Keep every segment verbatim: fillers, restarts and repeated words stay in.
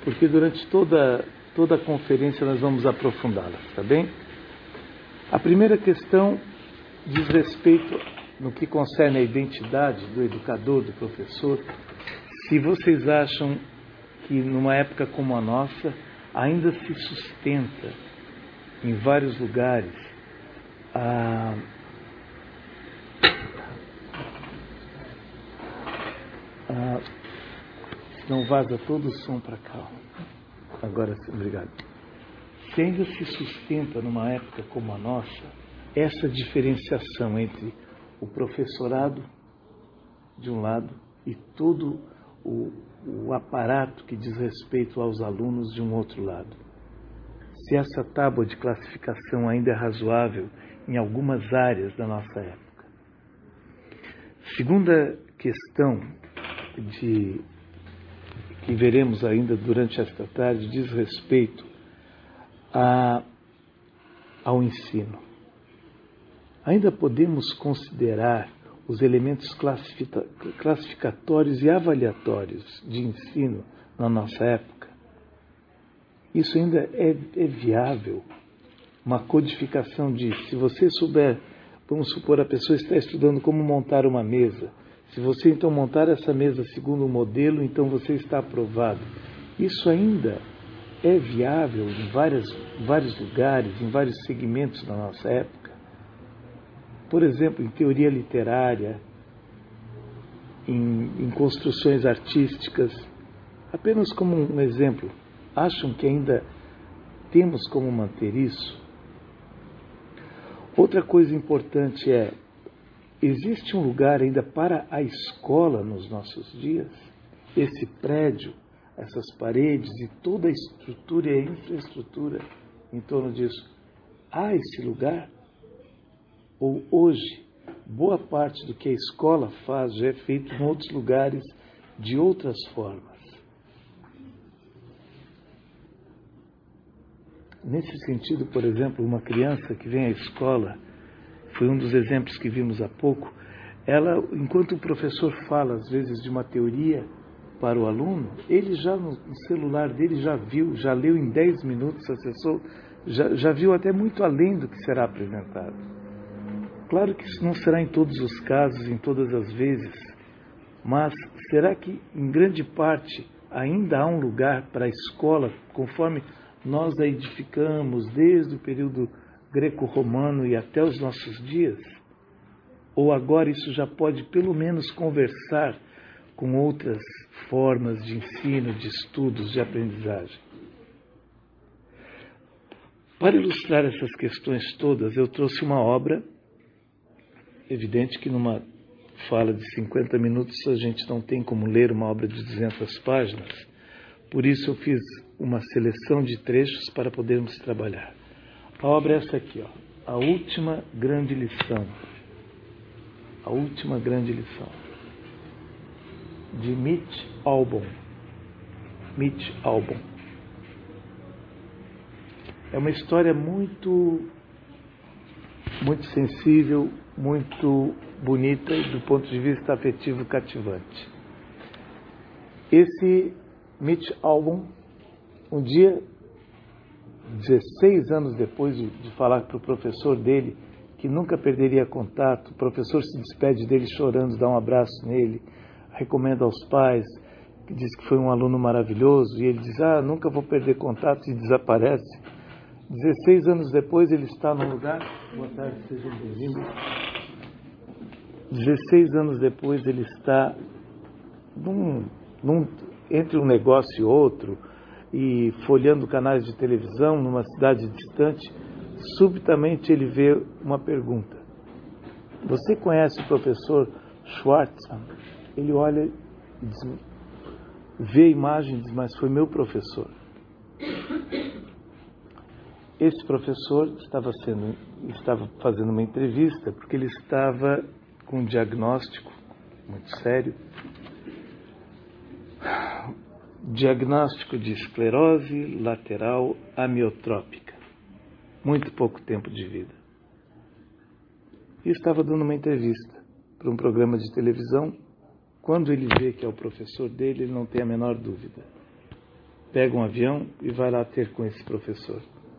porque durante toda, toda a conferência nós vamos aprofundá-las, tá bem? A primeira questão diz respeito, no que concerne a identidade do educador, do professor, se vocês acham que numa época como a nossa ainda se sustenta em vários lugares a, a não vaza todo o som para cá. Agora sim, obrigado. Se ainda se sustenta numa época como a nossa essa diferenciação entre o professorado de um lado e todo o, o aparato que diz respeito aos alunos de um outro lado. Se essa tábua de classificação ainda é razoável em algumas áreas da nossa época. Segunda questão de, que veremos ainda durante esta tarde diz respeito a, ao ensino. Ainda podemos considerar os elementos classificatórios e avaliatórios de ensino na nossa época? Isso ainda é, é viável? Uma codificação de, se você souber, vamos supor, a pessoa está estudando como montar uma mesa. Se você então montar essa mesa segundo o modelo, então você está aprovado. Isso ainda é viável em várias, vários lugares, em vários segmentos da nossa época? Por exemplo, em teoria literária, em, em construções artísticas, apenas como um exemplo, acham que ainda temos como manter isso? Outra coisa importante é, existe um lugar ainda para a escola nos nossos dias? Esse prédio, essas paredes e toda a estrutura e a infraestrutura em torno disso, há esse lugar? Ou hoje, boa parte do que a escola faz já é feito em outros lugares, de outras formas. Nesse sentido, por exemplo, uma criança que vem à escola, foi um dos exemplos que vimos há pouco, ela, enquanto o professor fala, às vezes, de uma teoria para o aluno, ele já no celular dele já viu, já leu em dez minutos, acessou, já, já viu até muito além do que será apresentado. Claro que isso não será em todos os casos, em todas as vezes, mas será que, em grande parte, ainda há um lugar para a escola, conforme nós a edificamos desde o período greco-romano e até os nossos dias? Ou agora isso já pode, pelo menos, conversar com outras formas de ensino, de estudos, de aprendizagem? Para ilustrar essas questões todas, eu trouxe uma obra. Evidente que numa fala de cinquenta minutos a gente não tem como ler uma obra de duzentas páginas. Por isso eu fiz uma seleção de trechos para podermos trabalhar. A obra é essa aqui, ó, A Última Grande Lição. A Última Grande Lição. De Mitch Albom. Mitch Albom. É uma história muito, muito sensível, muito bonita e do ponto de vista afetivo cativante. Esse Mitch Albom, um dia, dezesseis anos depois de, de falar para o professor dele que nunca perderia contato, o professor se despede dele chorando, dá um abraço nele, recomenda aos pais, que diz que foi um aluno maravilhoso, e ele diz, ah, nunca vou perder contato, e desaparece. dezesseis anos depois ele está num lugar, boa tarde, sejam bem-vindos. dezesseis anos depois ele está num, num, entre um negócio e outro, e folheando canais de televisão numa cidade distante. Subitamente ele vê uma pergunta: você conhece o professor Schwartzman? Ele olha e diz, vê a imagem e diz, mas foi meu professor. Esse professor estava, sendo, estava fazendo uma entrevista porque ele estava com um diagnóstico muito sério, diagnóstico de esclerose lateral amiotrópica, muito pouco tempo de vida. E estava dando uma entrevista para um programa de televisão. Quando ele vê que é o professor dele, ele não tem a menor dúvida. pega um avião e vai lá ter com esse professor.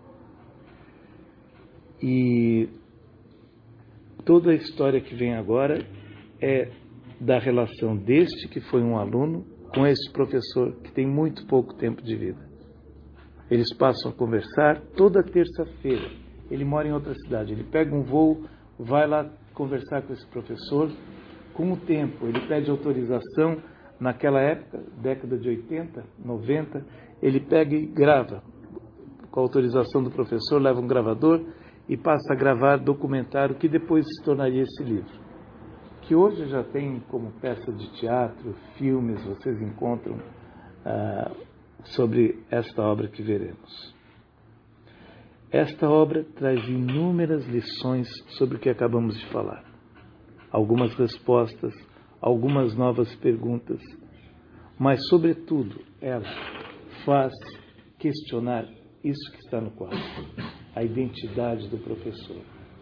E toda a história que vem agora é da relação deste, que foi um aluno, com esse professor, que tem muito pouco tempo de vida. Eles passam a conversar toda terça-feira. Ele mora em outra cidade. Ele pega um voo, vai lá conversar com esse professor. Com o tempo, ele pede autorização. Naquela época, década de oitenta, noventa, ele pega e grava. Com a autorização do professor, leva um gravador e passa a gravar documentário que depois se tornaria esse livro, que hoje já tem como peça de teatro, filmes, vocês encontram ah, sobre esta obra que veremos. Esta obra traz inúmeras lições sobre o que acabamos de falar. Algumas respostas, algumas novas perguntas, mas, sobretudo, ela faz questionar isso que está no quadro, a identidade do professor.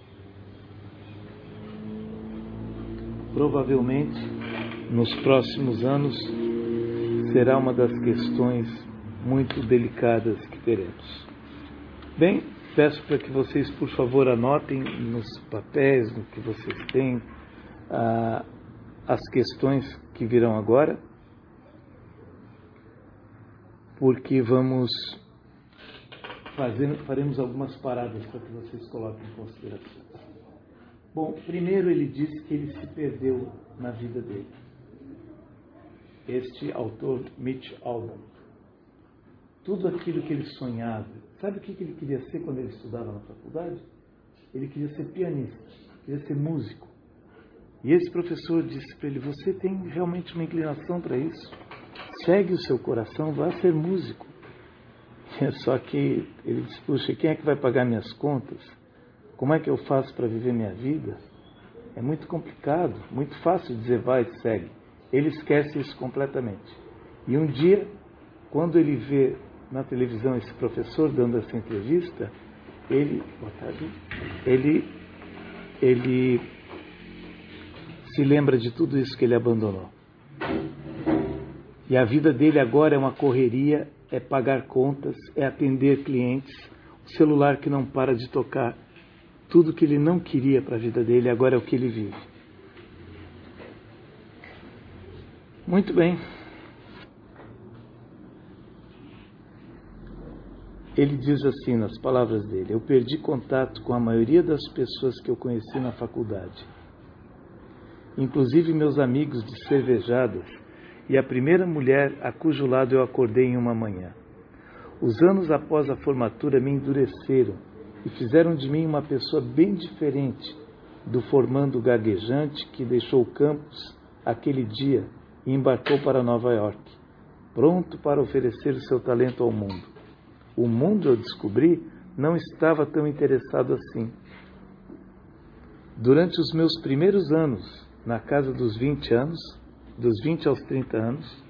Provavelmente, nos próximos anos, será uma das questões muito delicadas que teremos. Bem, peço para que vocês, por favor, anotem nos papéis, no que vocês têm, ah, as questões que virão agora, porque vamos fazer, faremos algumas paradas para que vocês coloquem em consideração. Bom, primeiro ele disse que ele se perdeu na vida dele. Este autor, Mitch Albom. Tudo aquilo que ele sonhava. Sabe o que ele queria ser quando ele estudava na faculdade? Ele queria ser pianista, queria ser músico. E esse professor disse para ele: você tem realmente uma inclinação para isso? Segue o seu coração, vá ser músico. Só que ele disse: puxa, quem é que vai pagar minhas contas? Como é que eu faço para viver minha vida? É muito complicado, muito fácil dizer vai, segue. Ele esquece isso completamente. E um dia, quando ele vê na televisão esse professor dando essa entrevista, ele, boa tarde, ele, ele se lembra de tudo isso que ele abandonou. E a vida dele agora é uma correria, é pagar contas, é atender clientes, o celular que não para de tocar. Tudo que ele não queria para a vida dele, agora é o que ele vive. Muito bem. Ele diz assim nas palavras dele: eu perdi contato com a maioria das pessoas que eu conheci na faculdade, inclusive meus amigos de cervejadas e a primeira mulher a cujo lado eu acordei em uma manhã. Os anos após a formatura me endureceram e fizeram de mim uma pessoa bem diferente do formando gaguejante que deixou o campus aquele dia e embarcou para Nova York, pronto para oferecer o seu talento ao mundo. O mundo, eu descobri, não estava tão interessado assim. Durante os meus primeiros anos, na casa dos vinte anos, dos vinte aos trinta anos,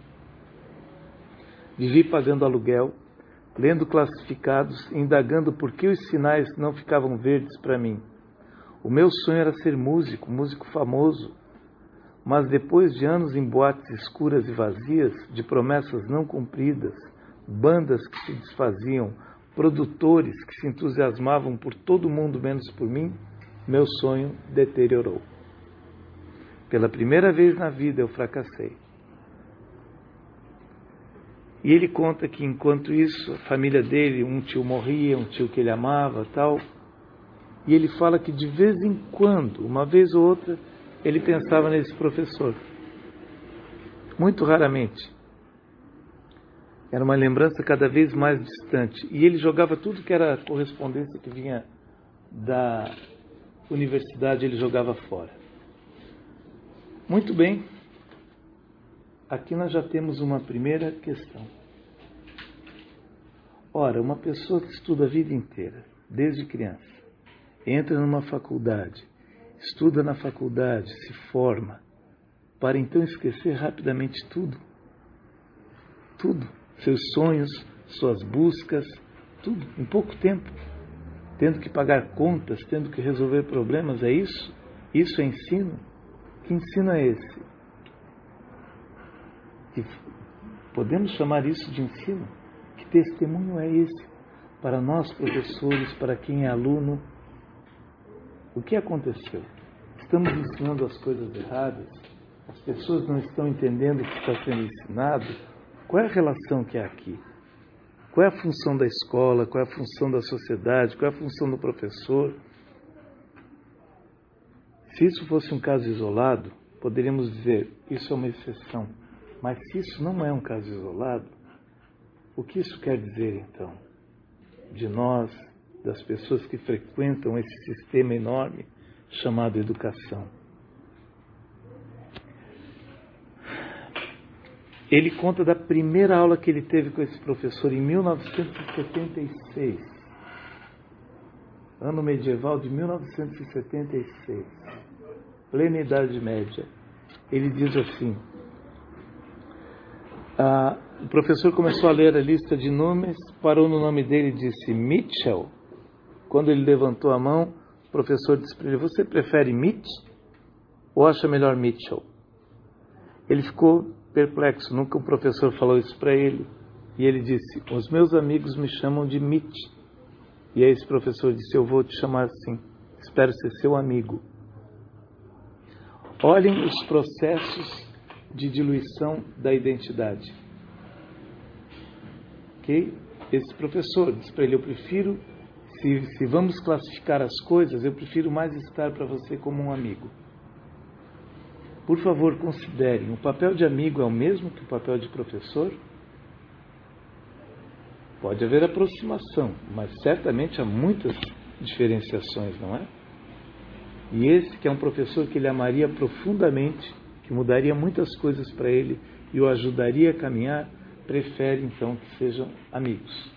vivi pagando aluguel, lendo classificados, indagando por que os sinais não ficavam verdes para mim. O meu sonho era ser músico, músico famoso, mas depois de anos em boates escuras e vazias, de promessas não cumpridas, bandas que se desfaziam, produtores que se entusiasmavam por todo mundo menos por mim, meu sonho deteriorou. Pela primeira vez na vida eu fracassei. E ele conta que enquanto isso, a família dele, um tio morria, um tio que ele amava, tal, e ele fala que de vez em quando, uma vez ou outra, ele pensava nesse professor. Muito raramente. Era uma lembrança cada vez mais distante. E ele jogava tudo que era correspondência que vinha da universidade, ele jogava fora. Muito bem. Aqui nós já temos uma primeira questão. Ora, uma pessoa que estuda a vida inteira, desde criança, entra numa faculdade, estuda na faculdade, se forma, para então esquecer rapidamente tudo. Tudo. Seus sonhos, suas buscas, tudo, em pouco tempo. Tendo que pagar contas, tendo que resolver problemas, é isso? Isso é ensino? Que ensino é esse? Que podemos chamar isso de ensino? Que testemunho é esse para nós, professores, para quem é aluno? O que aconteceu? Estamos ensinando as coisas erradas? As pessoas não estão entendendo o que está sendo ensinado? Qual é a relação que há aqui? Qual é a função da escola? Qual é a função da sociedade? Qual é a função do professor? Se isso fosse um caso isolado, poderíamos dizer, isso é uma exceção. Mas se isso não é um caso isolado, o que isso quer dizer, então? De nós, das pessoas que frequentam esse sistema enorme chamado educação. Ele conta da primeira aula que ele teve com esse professor em mil novecentos e setenta e seis. Ano medieval de mil novecentos e setenta e seis. Plena Idade Média. Ele diz assim, ah, o professor começou a ler a lista de nomes, parou no nome dele e disse Mitchell. Quando ele levantou a mão, o professor disse para ele, você prefere Mitch ou acha melhor Mitchell? Ele ficou perplexo, nunca o professor falou isso para ele. E ele disse, os meus amigos me chamam de Mitch. E aí esse professor disse, eu vou te chamar assim, espero ser seu amigo. Olhem os processos de diluição da identidade. Ok? Esse professor disse para ele, eu prefiro, se, se vamos classificar as coisas, eu prefiro mais estar para você como um amigo. Por favor, considerem, o papel de amigo é o mesmo que o papel de professor? Pode haver aproximação, mas certamente há muitas diferenciações, não é? E esse que é um professor que ele amaria profundamente, que mudaria muitas coisas para ele e o ajudaria a caminhar, prefere então que sejam amigos.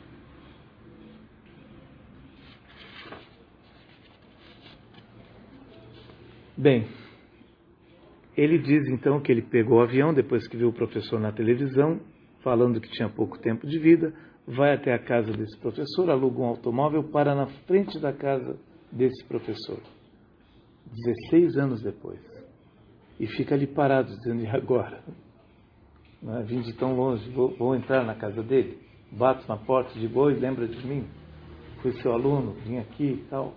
Bem, ele diz então que ele pegou o avião depois que viu o professor na televisão, falando que tinha pouco tempo de vida, vai até a casa desse professor, aluga um automóvel, para na frente da casa desse professor. dezesseis anos depois. E fica ali parado, dizendo, e agora? Não é? Vim de tão longe, vou, vou entrar na casa dele? Bato na porta, digo, oi, lembra de mim? Fui seu aluno, vim aqui e tal.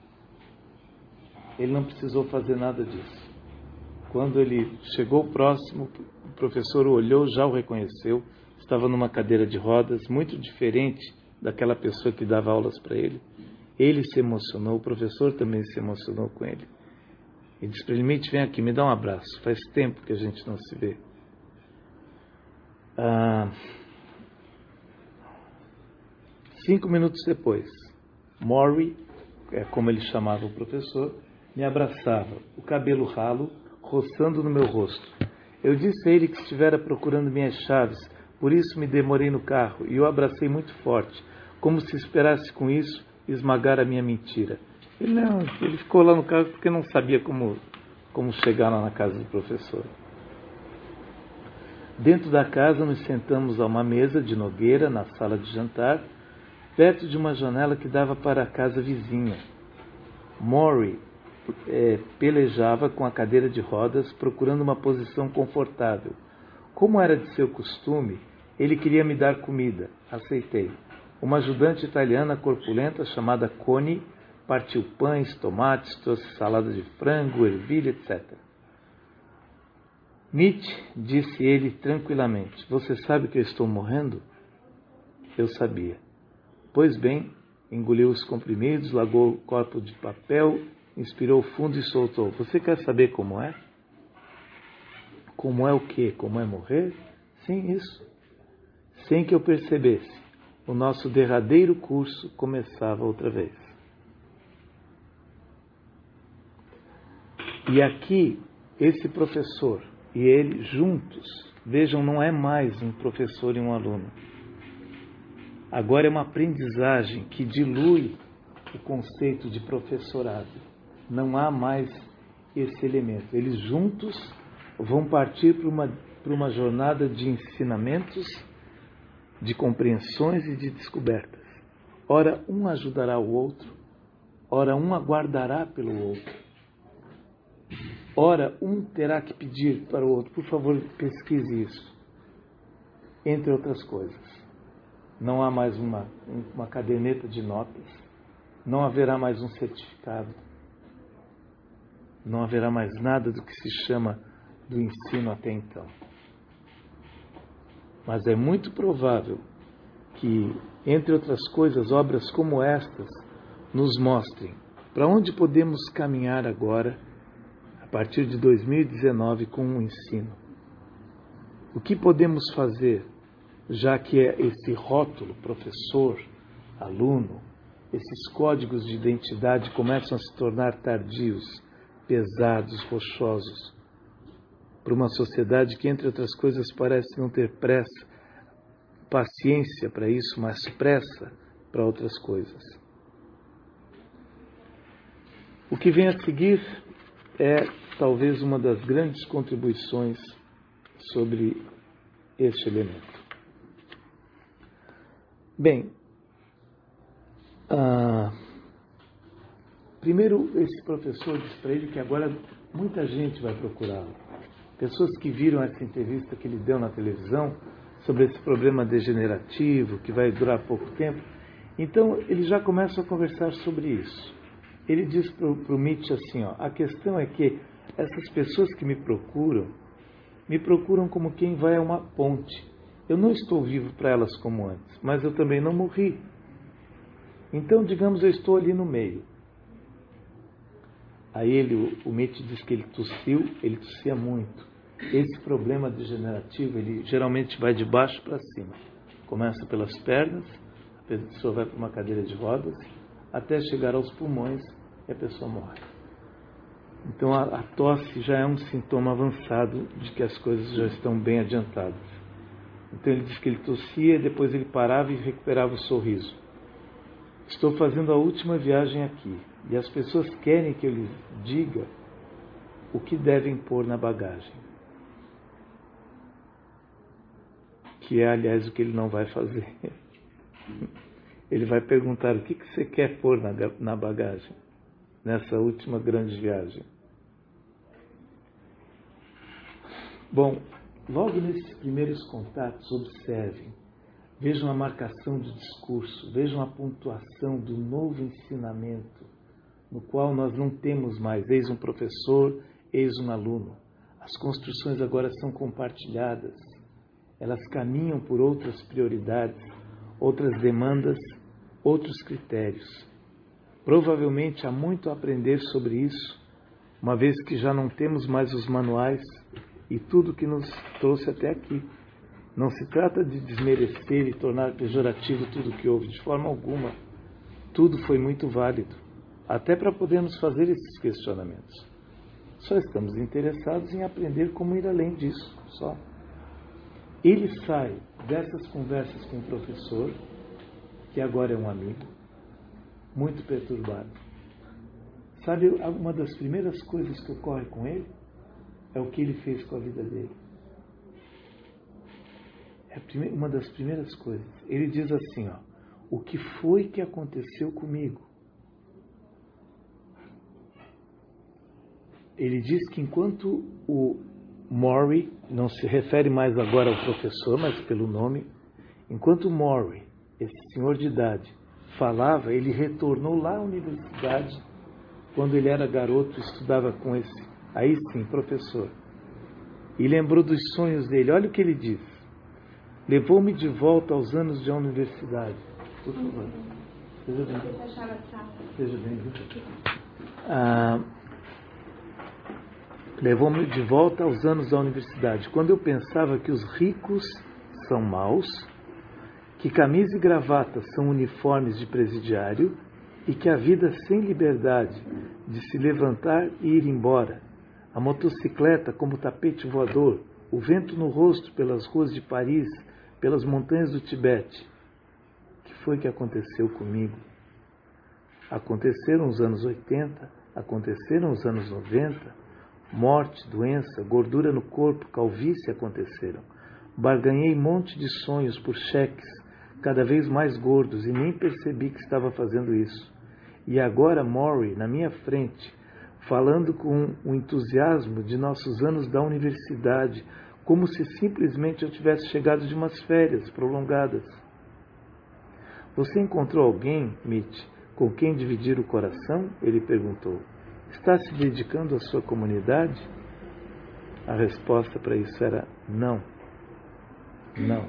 Ele não precisou fazer nada disso. Quando ele chegou próximo, o professor o olhou, já o reconheceu, estava numa cadeira de rodas, muito diferente daquela pessoa que dava aulas para ele. Ele se emocionou, o professor também se emocionou com ele. E disse para ele, Mitch, vem aqui, me dá um abraço, faz tempo que a gente não se vê. Ah, cinco minutos depois, Maury, é como ele chamava o professor, me abraçava, o cabelo ralo, roçando no meu rosto. Eu disse a ele que estivera procurando minhas chaves, por isso me demorei no carro, e o abracei muito forte, como se esperasse com isso esmagar a minha mentira. Ele não, ele ficou lá no carro porque não sabia como, como chegar lá na casa do professor. Dentro da casa nos sentamos a uma mesa de nogueira na sala de jantar, perto de uma janela que dava para a casa vizinha. Maury é, pelejava com a cadeira de rodas, procurando uma posição confortável. Como era de seu costume, ele queria me dar comida. Aceitei. Uma ajudante italiana corpulenta chamada Connie partiu pães, tomates, trouxe salada de frango, ervilha, etcétera. Mitch, disse ele tranquilamente, você sabe que eu estou morrendo? Eu sabia. Pois bem, engoliu os comprimidos, largou o copo de papel, inspirou fundo e soltou. Você quer saber como é? Como é o quê? Como é morrer? Sim, isso. Sem que eu percebesse, o nosso derradeiro curso começava outra vez. E aqui, esse professor e ele juntos, vejam, não é mais um professor e um aluno. Agora é uma aprendizagem que dilui o conceito de professorado. Não há mais esse elemento. Eles juntos vão partir para uma, para uma jornada de ensinamentos, de compreensões e de descobertas. Ora, um ajudará o outro, ora, um aguardará pelo outro. Ora, um terá que pedir para o outro, por favor, pesquise isso. Entre outras coisas. não há mais uma, uma caderneta de notas, não haverá mais um certificado, não haverá mais nada do que se chama do ensino até então. Mas é muito provável que, entre outras coisas, obras como estas nos mostrem para onde podemos caminhar agora, a partir de dois mil e dezenove, com o ensino. O que podemos fazer, já que é esse rótulo, professor, aluno, esses códigos de identidade começam a se tornar tardios, pesados, rochosos, para uma sociedade que, entre outras coisas, parece não ter pressa, paciência para isso, mas pressa para outras coisas. O que vem a seguir é talvez uma das grandes contribuições sobre este elemento. Bem, ah, primeiro esse professor disse para ele que agora muita gente vai procurá-lo. Pessoas que viram essa entrevista que ele deu na televisão sobre esse problema degenerativo que vai durar pouco tempo. Então, ele já começa a conversar sobre isso. Ele diz para o Mitch assim, ó, a questão é que essas pessoas que me procuram, me procuram como quem vai a uma ponte. Eu não estou vivo para elas como antes, mas eu também não morri. Então, digamos, eu estou ali no meio. Aí ele, o Mitch diz que ele tossiu, ele tossia muito. Esse problema degenerativo, ele geralmente vai de baixo para cima. Começa pelas pernas, a pessoa vai para uma cadeira de rodas, até chegar aos pulmões e a pessoa morre. Então a, a tosse já é um sintoma avançado de que as coisas já estão bem adiantadas. Então ele diz que ele tossia e depois ele parava e recuperava o sorriso. Estou fazendo a última viagem aqui e as pessoas querem que eu lhes diga o que devem pôr na bagagem. Que é, aliás, o que ele não vai fazer. Ele vai perguntar o que você quer pôr na, na bagagem, nessa última grande viagem. Bom, logo nesses primeiros contatos, observem, vejam a marcação de discurso, vejam a pontuação do novo ensinamento, no qual nós não temos mais eis um professor, eis um aluno. As construções agora são compartilhadas. Elas caminham por outras prioridades, outras demandas, outros critérios. Provavelmente há muito a aprender sobre isso, uma vez que já não temos mais os manuais e tudo que nos trouxe até aqui. Não se trata de desmerecer e tornar pejorativo tudo que houve, de forma alguma. Tudo foi muito válido, até para podermos fazer esses questionamentos. Só estamos interessados em aprender como ir além disso, só. Ele sai dessas conversas com o professor, que agora é um amigo, muito perturbado. Sabe, uma das primeiras coisas que ocorre com ele é o que ele fez com a vida dele. É uma das primeiras coisas. Ele diz assim, ó, o que foi que aconteceu comigo? Ele diz que enquanto o Morrie, não se refere mais agora ao professor, mas pelo nome, enquanto Morrie, esse senhor de idade, falava, ele retornou lá à universidade, quando ele era garoto, estudava com esse, aí sim, professor, e lembrou dos sonhos dele. Olha o que ele diz. Levou-me de volta aos anos de universidade. Por favor. Seja bem-vindo. Seja bem-vindo. Ah, Levou-me de volta aos anos da universidade, quando eu pensava que os ricos são maus, que camisa e gravata são uniformes de presidiário e que a vida sem liberdade de se levantar e ir embora, a motocicleta como tapete voador, o vento no rosto pelas ruas de Paris, pelas montanhas do Tibete. O que foi que aconteceu comigo? Aconteceram os anos oitenta, aconteceram os anos noventa, morte, doença, gordura no corpo, calvície aconteceram. Barganhei monte de sonhos por cheques, cada vez mais gordos, e nem percebi que estava fazendo isso. E agora Morrie, na minha frente, falando com o entusiasmo de nossos anos da universidade, como se simplesmente eu tivesse chegado de umas férias prolongadas. Você encontrou alguém, Mitch, com quem dividir o coração? Ele perguntou. Está se dedicando à sua comunidade? A resposta para isso era não. Não.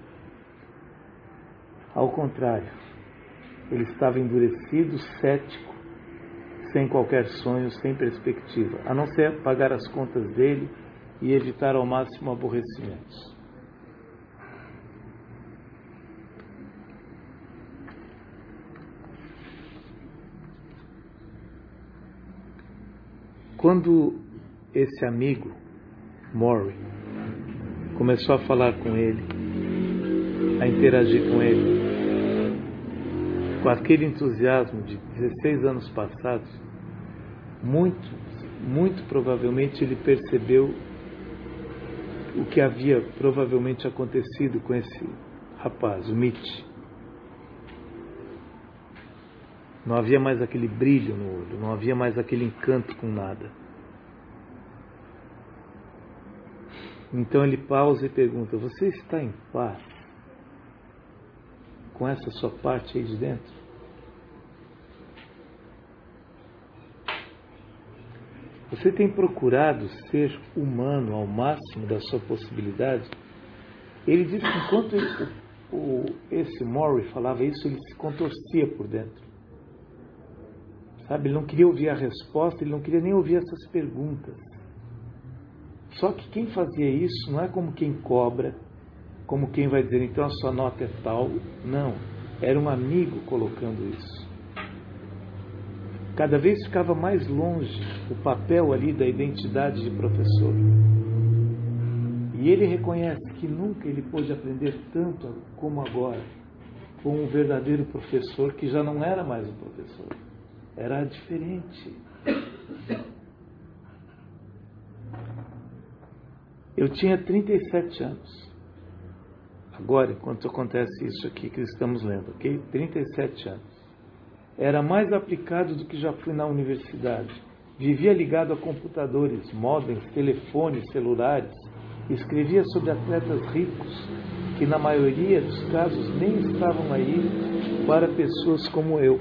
Ao contrário, ele estava endurecido, cético, sem qualquer sonho, sem perspectiva, a não ser pagar as contas dele e evitar ao máximo aborrecimentos. Quando esse amigo, Morrie, começou a falar com ele, a interagir com ele, com aquele entusiasmo de dezesseis anos passados, muito, muito provavelmente ele percebeu o que havia provavelmente acontecido com esse rapaz, o Mitch. Não havia mais aquele brilho no olho, não havia mais aquele encanto com nada. Então ele pausa e pergunta, você está em paz com essa sua parte aí de dentro? Você tem procurado ser humano ao máximo da sua possibilidade? Ele disse que enquanto esse, o, esse Morrie falava isso, ele se contorcia por dentro. Sabe, ele não queria ouvir a resposta, ele não queria nem ouvir essas perguntas. Só que quem fazia isso não é como quem cobra, como quem vai dizer, então a sua nota é tal. Não, era um amigo colocando isso. Cada vez ficava mais longe o papel ali da identidade de professor. E ele reconhece que nunca ele pôde aprender tanto como agora, com um verdadeiro professor que já não era mais um professor. Era diferente. Eu tinha trinta e sete anos. Agora, enquanto acontece isso aqui que estamos lendo, ok? trinta e sete anos. Era mais aplicado do que já fui na universidade. Vivia ligado a computadores, modems, telefones, celulares. Escrevia sobre atletas ricos, que na maioria dos casos nem estavam aí para pessoas como eu.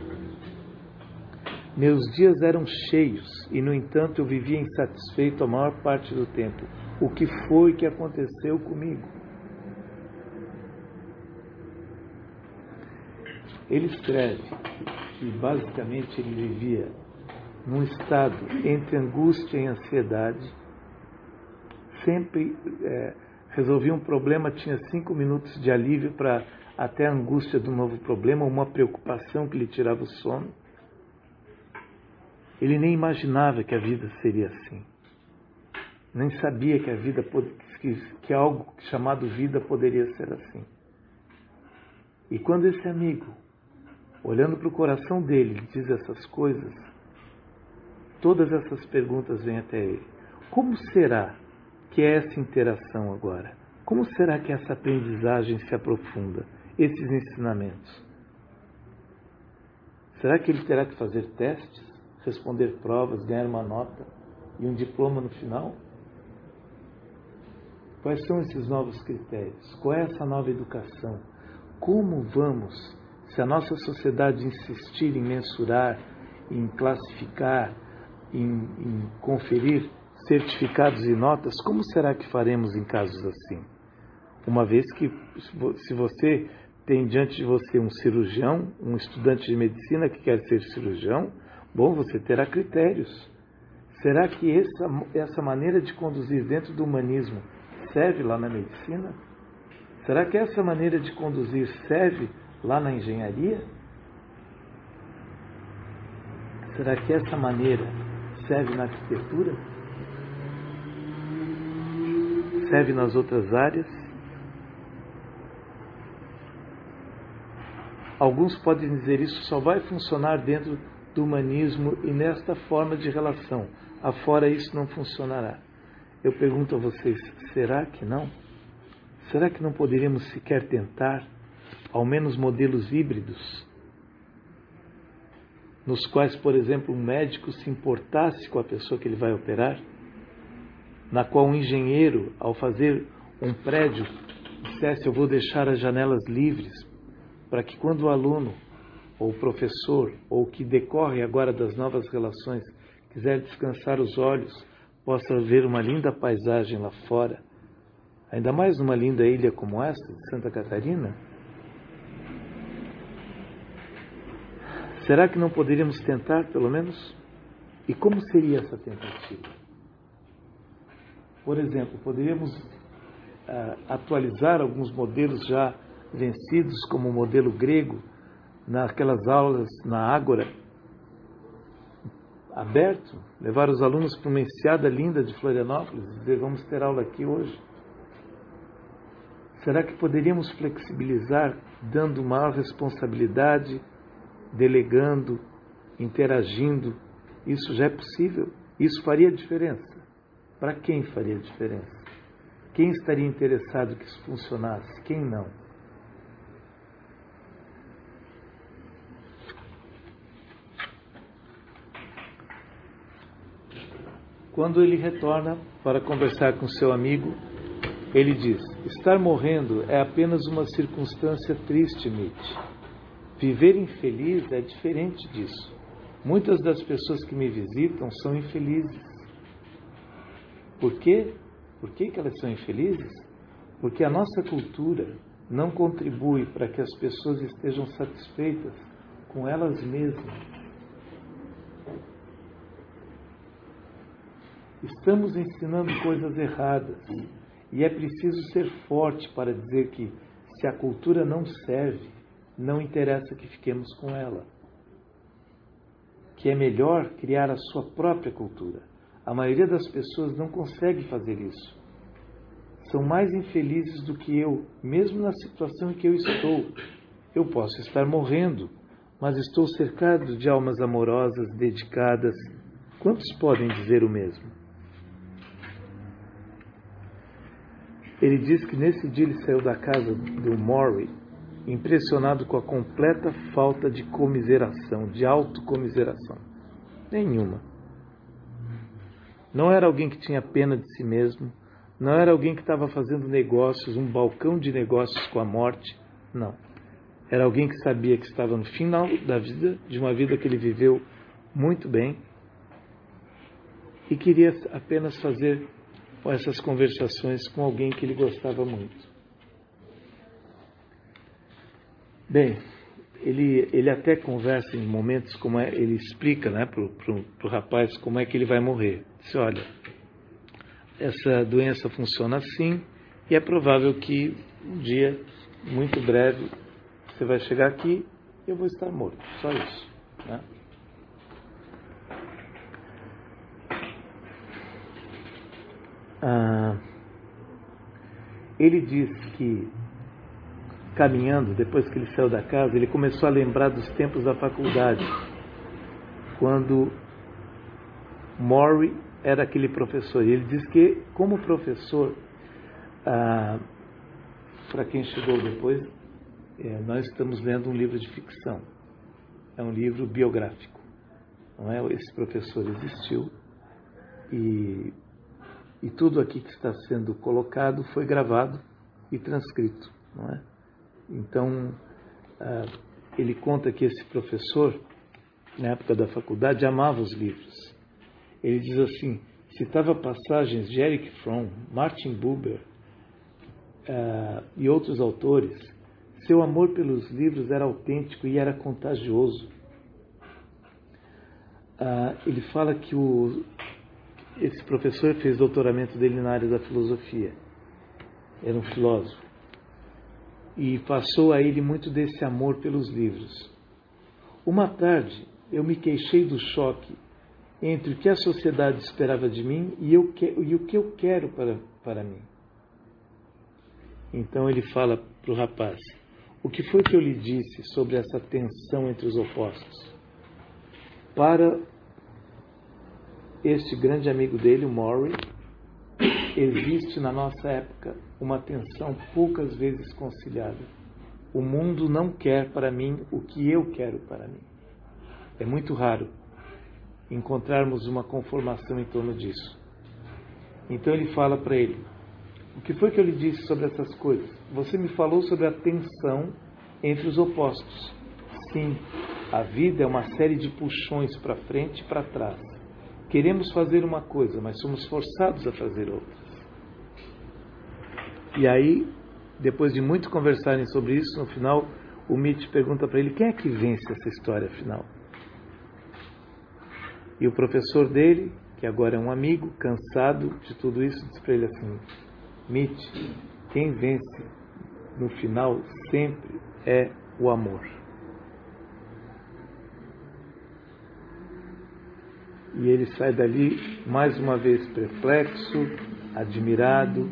Meus dias eram cheios e, no entanto, eu vivia insatisfeito a maior parte do tempo. O que foi que aconteceu comigo? Ele escreve que, basicamente, ele vivia num estado entre angústia e ansiedade. Sempre é, resolvia um problema, tinha cinco minutos de alívio para até a angústia do novo problema, uma preocupação que lhe tirava o sono. Ele nem imaginava que a vida seria assim. Nem sabia que a vida que, que algo chamado vida poderia ser assim. E quando esse amigo, olhando para o coração dele, diz essas coisas, todas essas perguntas vêm até ele. Como será que é essa interação agora? Como será que essa aprendizagem se aprofunda? Esses ensinamentos? Será que ele terá que fazer testes? Responder provas, ganhar uma nota e um diploma no final? Quais são esses novos critérios? Qual é essa nova educação? Como vamos, se a nossa sociedade insistir em mensurar, em classificar, em, em conferir certificados e notas, como será que faremos em casos assim? Uma vez que, se você tem diante de você um cirurgião, um estudante de medicina que quer ser cirurgião, bom, você terá critérios. Será que essa, essa maneira de conduzir dentro do humanismo serve lá na medicina? Será que essa maneira de conduzir serve lá na engenharia? Será que essa maneira serve na arquitetura? Serve nas outras áreas? Alguns podem dizer isso só vai funcionar dentro do humanismo e nesta forma de relação. Afora isso não funcionará. Eu pergunto a vocês, será que não? Será que não poderíamos sequer tentar, ao menos modelos híbridos, nos quais, por exemplo, um médico se importasse com a pessoa que ele vai operar, na qual um engenheiro, ao fazer um prédio, dissesse, eu vou deixar as janelas livres para que quando o aluno, ou o professor, ou o que decorre agora das novas relações, quiser descansar os olhos, possa ver uma linda paisagem lá fora, ainda mais numa linda ilha como esta, de Santa Catarina? Será que não poderíamos tentar, pelo menos? E como seria essa tentativa? Por exemplo, poderíamos uh, atualizar alguns modelos já vencidos, como o modelo grego, naquelas aulas na Ágora, aberto, levar os alunos para uma enseada linda de Florianópolis e dizer, vamos ter aula aqui hoje. Será que poderíamos flexibilizar, dando maior responsabilidade, delegando, interagindo? Isso já é possível? Isso faria diferença? Para quem faria diferença? Quem estaria interessado que isso funcionasse? Quem não? Quando ele retorna para conversar com seu amigo, ele diz, estar morrendo é apenas uma circunstância triste, Mitch. Viver infeliz é diferente disso. Muitas das pessoas que me visitam são infelizes. Por quê? Por que que elas são infelizes? Porque a nossa cultura não contribui para que as pessoas estejam satisfeitas com elas mesmas. Estamos ensinando coisas erradas e é preciso ser forte para dizer que se a cultura não serve, não interessa que fiquemos com ela. Que é melhor criar a sua própria cultura. A maioria das pessoas não consegue fazer isso. São mais infelizes do que eu, mesmo na situação em que eu estou. Eu posso estar morrendo, mas estou cercado de almas amorosas, dedicadas. Quantos podem dizer o mesmo? Ele diz que nesse dia ele saiu da casa do Maury, impressionado com a completa falta de comiseração, de autocomiseração. Nenhuma. Não era alguém que tinha pena de si mesmo, não era alguém que estava fazendo negócios, um balcão de negócios com a morte, não. Era alguém que sabia que estava no final da vida, de uma vida que ele viveu muito bem, e queria apenas fazer essas conversações com alguém que ele gostava muito. Bem, ele, ele até conversa em momentos como é, ele explica, né, para o rapaz como é que ele vai morrer. Diz, olha, essa doença funciona assim e é provável que um dia, muito breve, você vai chegar aqui e eu vou estar morto. Só isso, né? Ah, ele diz que caminhando, depois que ele saiu da casa, ele começou a lembrar dos tempos da faculdade, quando Maury era aquele professor. E ele diz que, como professor, ah, para quem chegou depois, é, nós estamos lendo um livro de ficção. É um livro biográfico. Não é? Esse professor existiu e, e tudo aqui que está sendo colocado foi gravado e transcrito. Não é? Então, ah, ele conta que esse professor, na época da faculdade, amava os livros. Ele diz assim, citava passagens de Erich Fromm, Martin Buber ah, e outros autores. Seu amor pelos livros era autêntico e era contagioso. Ah, ele fala que o, esse professor fez doutoramento dele na área da filosofia. Era um filósofo. E passou a ele muito desse amor pelos livros. Uma tarde, eu me queixei do choque entre o que a sociedade esperava de mim e, eu que, e o que eu quero para, para mim. Então ele fala para o rapaz, o que foi que eu lhe disse sobre essa tensão entre os opostos? Para este grande amigo dele, o Maury, existe na nossa época uma tensão poucas vezes conciliada. O mundo não quer para mim o que eu quero para mim. É muito raro encontrarmos uma conformação em torno disso. Então ele fala para ele, o que foi que eu lhe disse sobre essas coisas? Você me falou sobre a tensão entre os opostos. Sim, a vida é uma série de puxões para frente e para trás. Queremos fazer uma coisa, mas somos forçados a fazer outras. E aí, depois de muito conversarem sobre isso, no final, o Mitch pergunta para ele, quem é que vence essa história afinal? E o professor dele, que agora é um amigo, cansado de tudo isso, diz para ele assim, Mitch, quem vence no final sempre é o amor. E ele sai dali mais uma vez perplexo, admirado.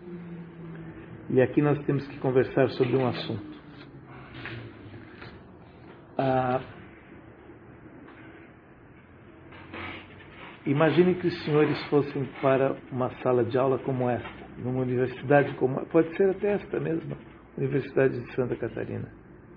E aqui nós temos que conversar sobre um assunto. Ah, imagine que os senhores fossem para uma sala de aula como esta, numa universidade como, pode ser até esta mesma, Universidade de Santa Catarina.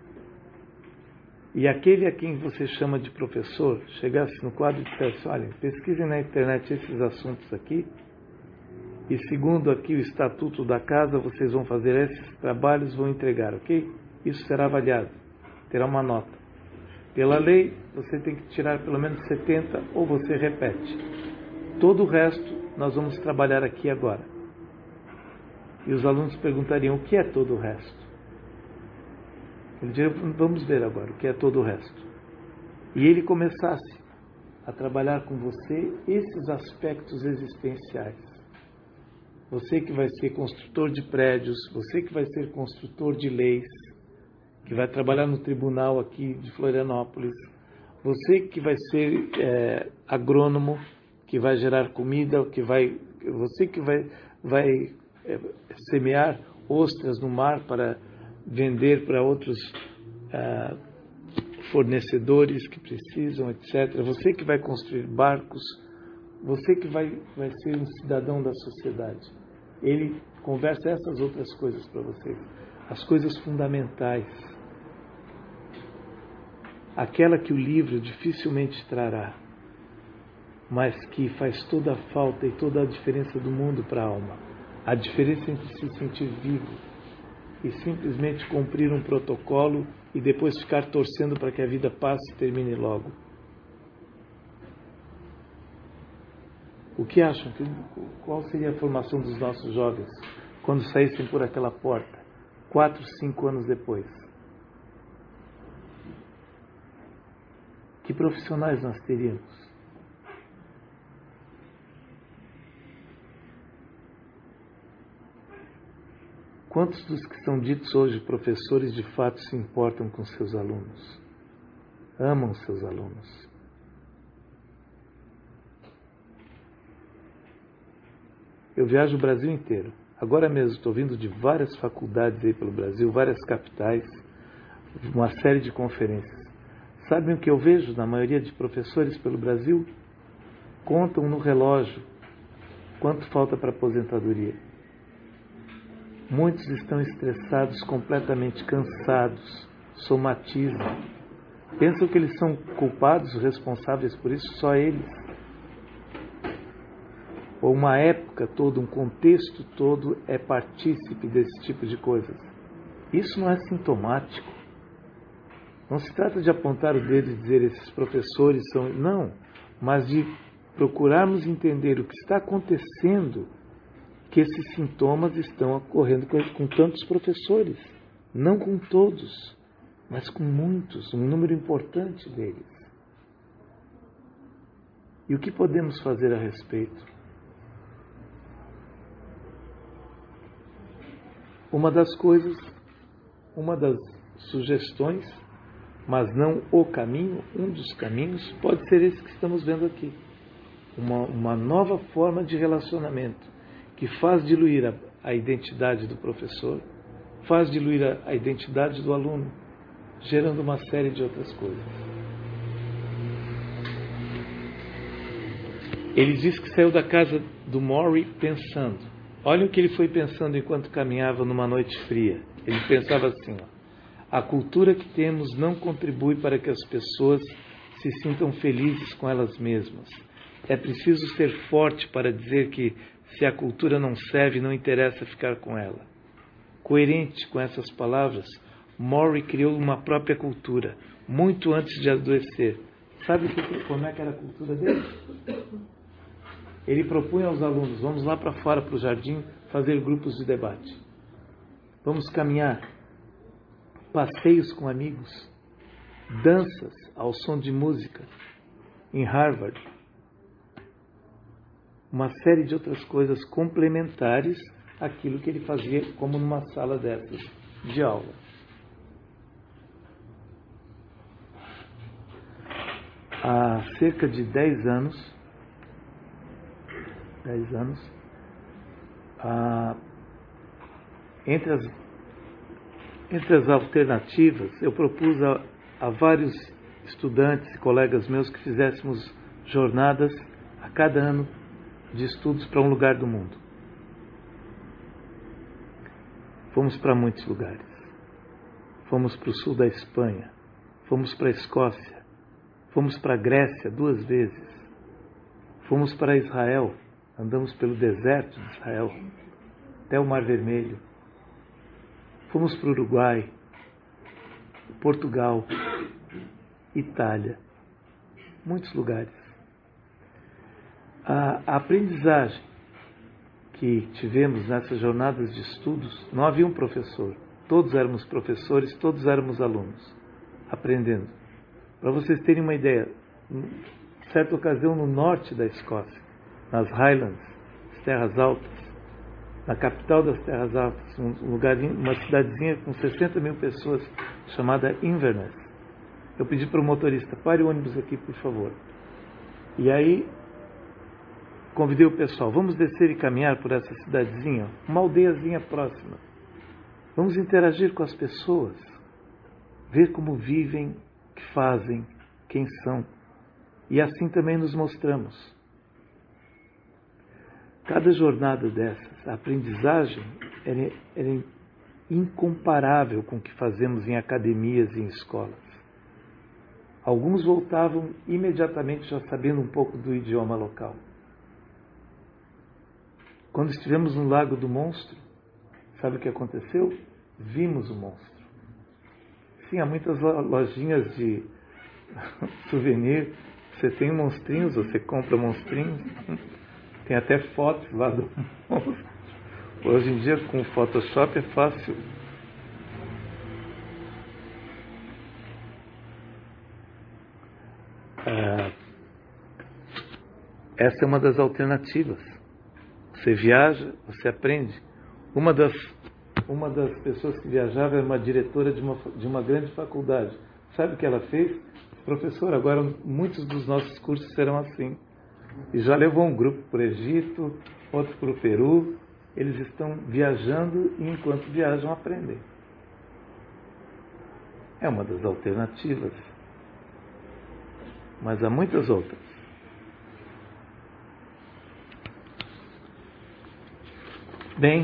E aquele a quem você chama de professor chegasse no quadro e dissesse, olha, pesquisem na internet esses assuntos aqui, e segundo aqui o estatuto da casa, vocês vão fazer esses trabalhos, vão entregar, ok? Isso será avaliado, terá uma nota. Pela lei, você tem que tirar pelo menos setenta ou você repete. Todo o resto, nós vamos trabalhar aqui agora. E os alunos perguntariam, o que é todo o resto? Ele diria, vamos ver agora o que é todo o resto. E ele começasse a trabalhar com você esses aspectos existenciais. Você que vai ser construtor de prédios, você que vai ser construtor de leis, que vai trabalhar no tribunal aqui de Florianópolis, você que vai ser é, agrônomo, que vai gerar comida, que vai, você que vai, vai é, semear ostras no mar para vender para outros ah, fornecedores que precisam, etcétera. Você que vai construir barcos, você que vai, vai ser um cidadão da sociedade. Ele conversa essas outras coisas para vocês, as coisas fundamentais, aquela que o livro dificilmente trará, mas que faz toda a falta e toda a diferença do mundo para a alma. A diferença entre se sentir vivo e simplesmente cumprir um protocolo e depois ficar torcendo para que a vida passe e termine logo. O que acham? Qual seria a formação dos nossos jovens quando saíssem por aquela porta, quatro, cinco anos depois? Que profissionais nós teríamos? Quantos dos que são ditos hoje professores de fato se importam com seus alunos? Amam seus alunos? Eu viajo o Brasil inteiro. Agora mesmo estou vindo de várias faculdades aí pelo Brasil, várias capitais, uma série de conferências. Sabem o que eu vejo na maioria de professores pelo Brasil? Contam no relógio quanto falta para a aposentadoria. Muitos estão estressados, completamente cansados, somatizam. Pensam que eles são culpados, responsáveis por isso, só eles. Ou uma época toda, um contexto todo é partícipe desse tipo de coisas. Isso não é sintomático. Não se trata de apontar o dedo e dizer esses professores são... Não, mas de procurarmos entender o que está acontecendo, que esses sintomas estão ocorrendo com, com tantos professores. Não com todos, mas com muitos, um número importante deles. E o que podemos fazer a respeito? Uma das coisas, uma das sugestões, mas não o caminho, um dos caminhos, pode ser esse que estamos vendo aqui. Uma, uma nova forma de relacionamento que faz diluir a, a identidade do professor, faz diluir a, a identidade do aluno, gerando uma série de outras coisas. Ele diz que saiu da casa do Morrie pensando. Olha o que ele foi pensando enquanto caminhava numa noite fria. Ele pensava assim, ó, a cultura que temos não contribui para que as pessoas se sintam felizes com elas mesmas. É preciso ser forte para dizer que se a cultura não serve, não interessa ficar com ela. Coerente com essas palavras, Morrie criou uma própria cultura, muito antes de adoecer. Sabe que, como é que era a cultura dele? Ele propunha aos alunos, vamos lá para fora, para o jardim, fazer grupos de debate. Vamos caminhar, passeios com amigos, danças ao som de música em Harvard. Uma série de outras coisas complementares àquilo que ele fazia como numa sala dessas de aula. Há cerca de dez anos, dez anos, ah, entre, as, entre as alternativas, eu propus a, a vários estudantes e colegas meus que fizéssemos jornadas a cada ano de estudos para um lugar do mundo. Fomos para muitos lugares. Fomos para o sul da Espanha, fomos para a Escócia, fomos para a Grécia duas vezes, fomos para Israel, andamos pelo deserto de Israel, até o Mar Vermelho, fomos para o Uruguai, Portugal, Itália, muitos lugares. A, a aprendizagem que tivemos nessas jornadas de estudos, não havia um professor, todos éramos professores, todos éramos alunos, aprendendo. Para vocês terem uma ideia, em certa ocasião no norte da Escócia, nas Highlands, as Terras Altas, na capital das Terras Altas, um lugar, uma cidadezinha com sessenta mil pessoas, chamada Inverness. Eu pedi para o motorista, pare o ônibus aqui, por favor. E aí, convidei o pessoal, vamos descer e caminhar por essa cidadezinha, uma aldeiazinha próxima. Vamos interagir com as pessoas, ver como vivem, o que fazem, quem são. E assim também nos mostramos. Cada jornada dessas, a aprendizagem era, era incomparável com o que fazemos em academias e em escolas. Alguns voltavam imediatamente já sabendo um pouco do idioma local. Quando estivemos no Lago do Monstro, sabe o que aconteceu? Vimos o monstro. Sim, há muitas lojinhas de souvenir. Você tem monstrinhos, você compra monstrinhos. Tem até fotos lá do monstro. Hoje em dia, com o Photoshop, é fácil. Ah, essa é uma das alternativas. Você viaja, você aprende. Uma das, uma das pessoas que viajava era uma diretora de uma, de uma grande faculdade. Sabe o que ela fez? Professor, agora muitos dos nossos cursos serão assim. E já levou um grupo para o Egito, outro para o Peru. Eles estão viajando e enquanto viajam aprendem. É uma das alternativas. Mas há muitas outras. Bem,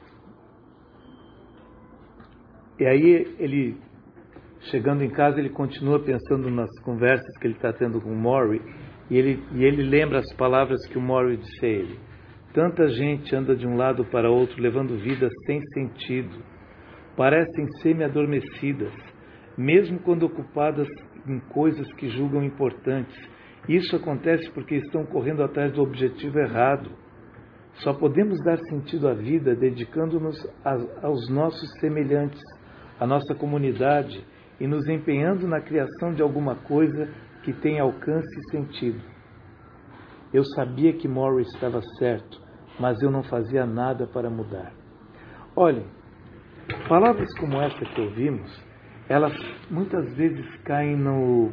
e aí ele, chegando em casa, ele continua pensando nas conversas que ele está tendo com o Morrie, e ele, e ele lembra as palavras que o Morrie disse a ele. Tanta gente anda de um lado para outro, levando vidas sem sentido, parecem semi-adormecidas, mesmo quando ocupadas em coisas que julgam importantes. Isso acontece porque estão correndo atrás do objetivo errado. Só podemos dar sentido à vida dedicando-nos aos nossos semelhantes, à nossa comunidade e nos empenhando na criação de alguma coisa que tenha alcance e sentido. Eu sabia que Morrie estava certo, mas eu não fazia nada para mudar. Olhem, palavras como essa que ouvimos, elas muitas vezes caem no,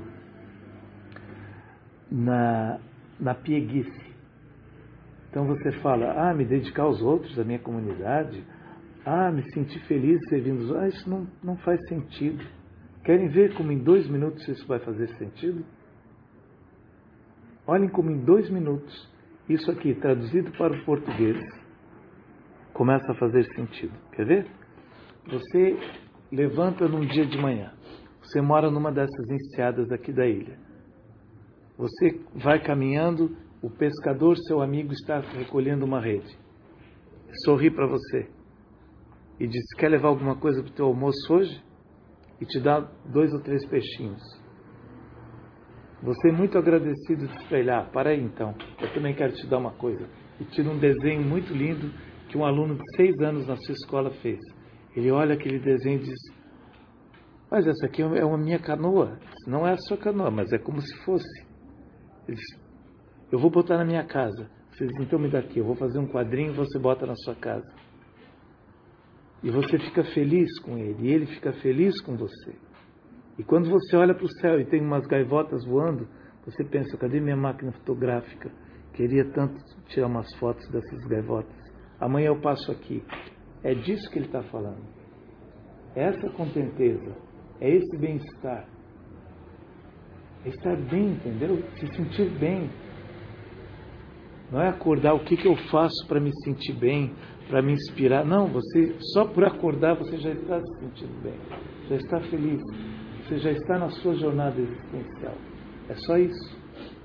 na, na pieguice. Então você fala, ah, me dedicar aos outros, à minha comunidade, ah, me sentir feliz servindo os outros, ah, isso não, não faz sentido. Querem ver como em dois minutos isso vai fazer sentido? Olhem como em dois minutos, isso aqui, traduzido para o português, começa a fazer sentido. Quer ver? Você levanta num dia de manhã, você mora numa dessas enseadas aqui da ilha. Você vai caminhando, o pescador, seu amigo, está recolhendo uma rede. Sorri para você e diz, quer levar alguma coisa para o teu almoço hoje? e te dá dois ou três peixinhos. Você é muito agradecido de espelhar. Para aí então, eu também quero te dar uma coisa. E tira um desenho muito lindo que um aluno de seis anos na sua escola fez. Ele olha aquele desenho e diz: mas essa aqui é uma minha canoa. Não é a sua canoa, mas é como se fosse. Ele diz: eu vou botar na minha casa. Você diz: então me dá aqui, eu vou fazer um quadrinho e você bota na sua casa. E você fica feliz com ele, e ele fica feliz com você. E quando você olha para o céu e tem umas gaivotas voando, você pensa: cadê minha máquina fotográfica? Queria tanto tirar umas fotos dessas gaivotas. Amanhã eu passo aqui. É disso que ele está falando. É essa contenteza, é esse bem-estar. É estar bem, entendeu? Se sentir bem. Não é acordar, o que, que eu faço para me sentir bem, para me inspirar. Não, você só por acordar você já está se sentindo bem. Já está feliz. Você já está na sua jornada existencial. É só isso.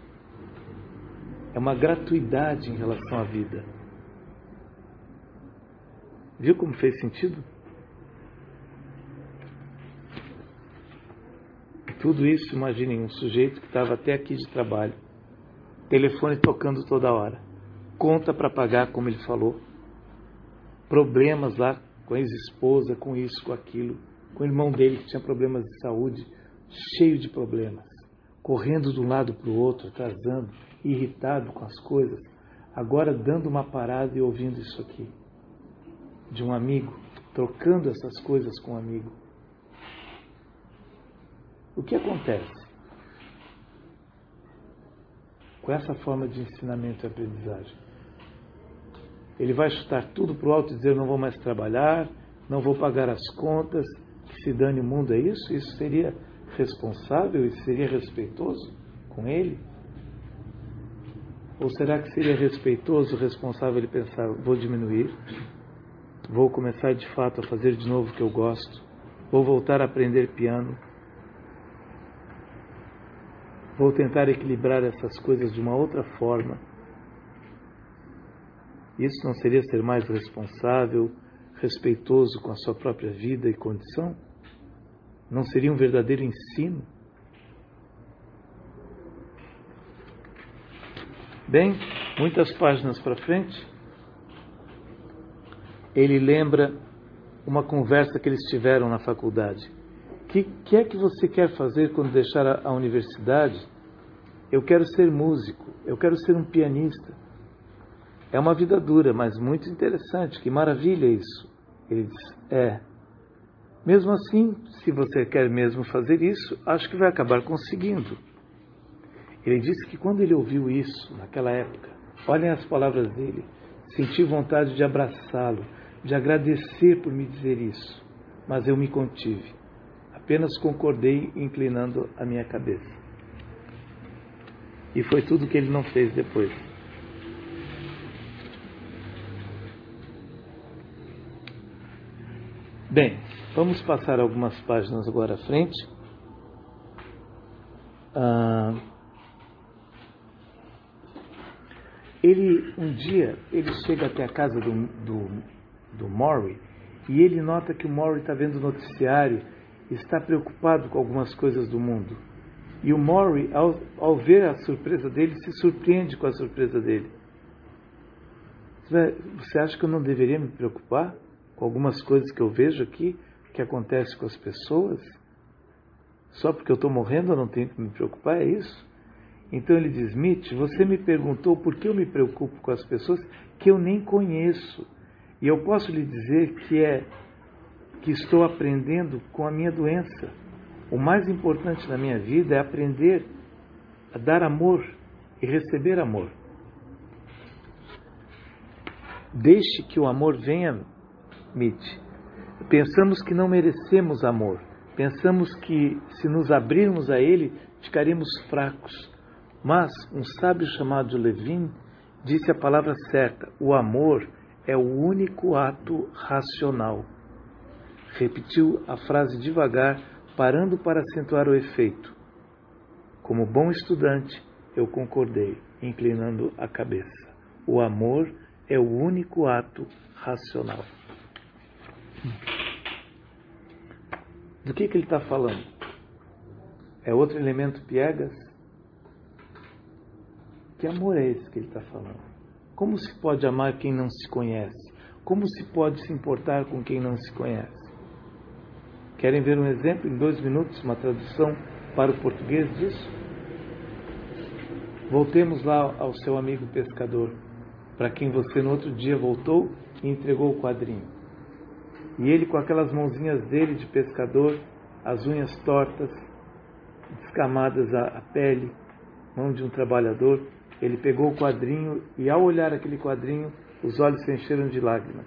É uma gratuidade em relação à vida. Viu como fez sentido? Tudo isso, imaginem, um sujeito que estava até aqui de trabalho, telefone tocando toda hora, conta para pagar, como ele falou, problemas lá com a ex-esposa, com isso, com aquilo, com o irmão dele que tinha problemas de saúde, cheio de problemas, correndo de um lado para o outro, atrasando, irritado com as coisas, agora dando uma parada e ouvindo isso aqui, de um amigo, trocando essas coisas com um amigo. O que acontece com essa forma de ensinamento e aprendizagem? Ele vai chutar tudo para o alto e dizer: não vou mais trabalhar, não vou pagar as contas, que se dane o mundo, é isso? Isso seria responsável e seria respeitoso com ele? Ou será que seria respeitoso, responsável ele pensar: vou diminuir, vou começar de fato a fazer de novo o que eu gosto, vou voltar a aprender piano, vou tentar equilibrar essas coisas de uma outra forma? Isso não seria ser mais responsável, respeitoso com a sua própria vida e condição? Não seria um verdadeiro ensino? Bem, muitas páginas para frente, ele lembra uma conversa que eles tiveram na faculdade. O que, que é que você quer fazer quando deixar a, a universidade? Eu quero ser músico, eu quero ser um pianista. É uma vida dura, mas muito interessante, que maravilha isso. Ele diz: é. Mesmo assim, se você quer mesmo fazer isso, acho que vai acabar conseguindo. Ele disse que quando ele ouviu isso, naquela época, olhem as palavras dele, senti vontade de abraçá-lo, de agradecer por me dizer isso, mas eu me contive. Apenas concordei, inclinando a minha cabeça. E foi tudo que ele não fez depois. Bem, vamos passar algumas páginas agora à frente. Ah, ele, um dia, ele chega até a casa do, do, do Maury e ele nota que o Maury está vendo o noticiário e está preocupado com algumas coisas do mundo. E o Maury, ao, ao ver a surpresa dele, se surpreende com a surpresa dele. Você acha que eu não deveria me preocupar com algumas coisas que eu vejo aqui, que acontecem com as pessoas? Só porque eu estou morrendo eu não tenho que me preocupar, é isso? Então ele diz: Mitch, você me perguntou por que eu me preocupo com as pessoas que eu nem conheço. E eu posso lhe dizer que é que estou aprendendo com a minha doença. O mais importante na minha vida é aprender a dar amor e receber amor. Deixe que o amor venha, Mitch. Pensamos que não merecemos amor. Pensamos que se nos abrirmos a ele, ficaremos fracos. Mas um sábio chamado Levin disse a palavra certa: o amor é o único ato racional. Repetiu a frase devagar, parando para acentuar o efeito. Como bom estudante, eu concordei, inclinando a cabeça. O amor é o único ato racional. Do que, que ele está falando? É outro elemento piegas? Que amor é esse que ele está falando? Como se pode amar quem não se conhece? Como se pode se importar com quem não se conhece? Querem ver um exemplo em dois minutos, uma tradução para o português disso? Voltemos lá ao seu amigo pescador, para quem você no outro dia voltou e entregou o quadrinho. E ele, com aquelas mãozinhas dele de pescador, as unhas tortas, descamadas a pele, mão de um trabalhador, ele pegou o quadrinho e, ao olhar aquele quadrinho, os olhos se encheram de lágrimas.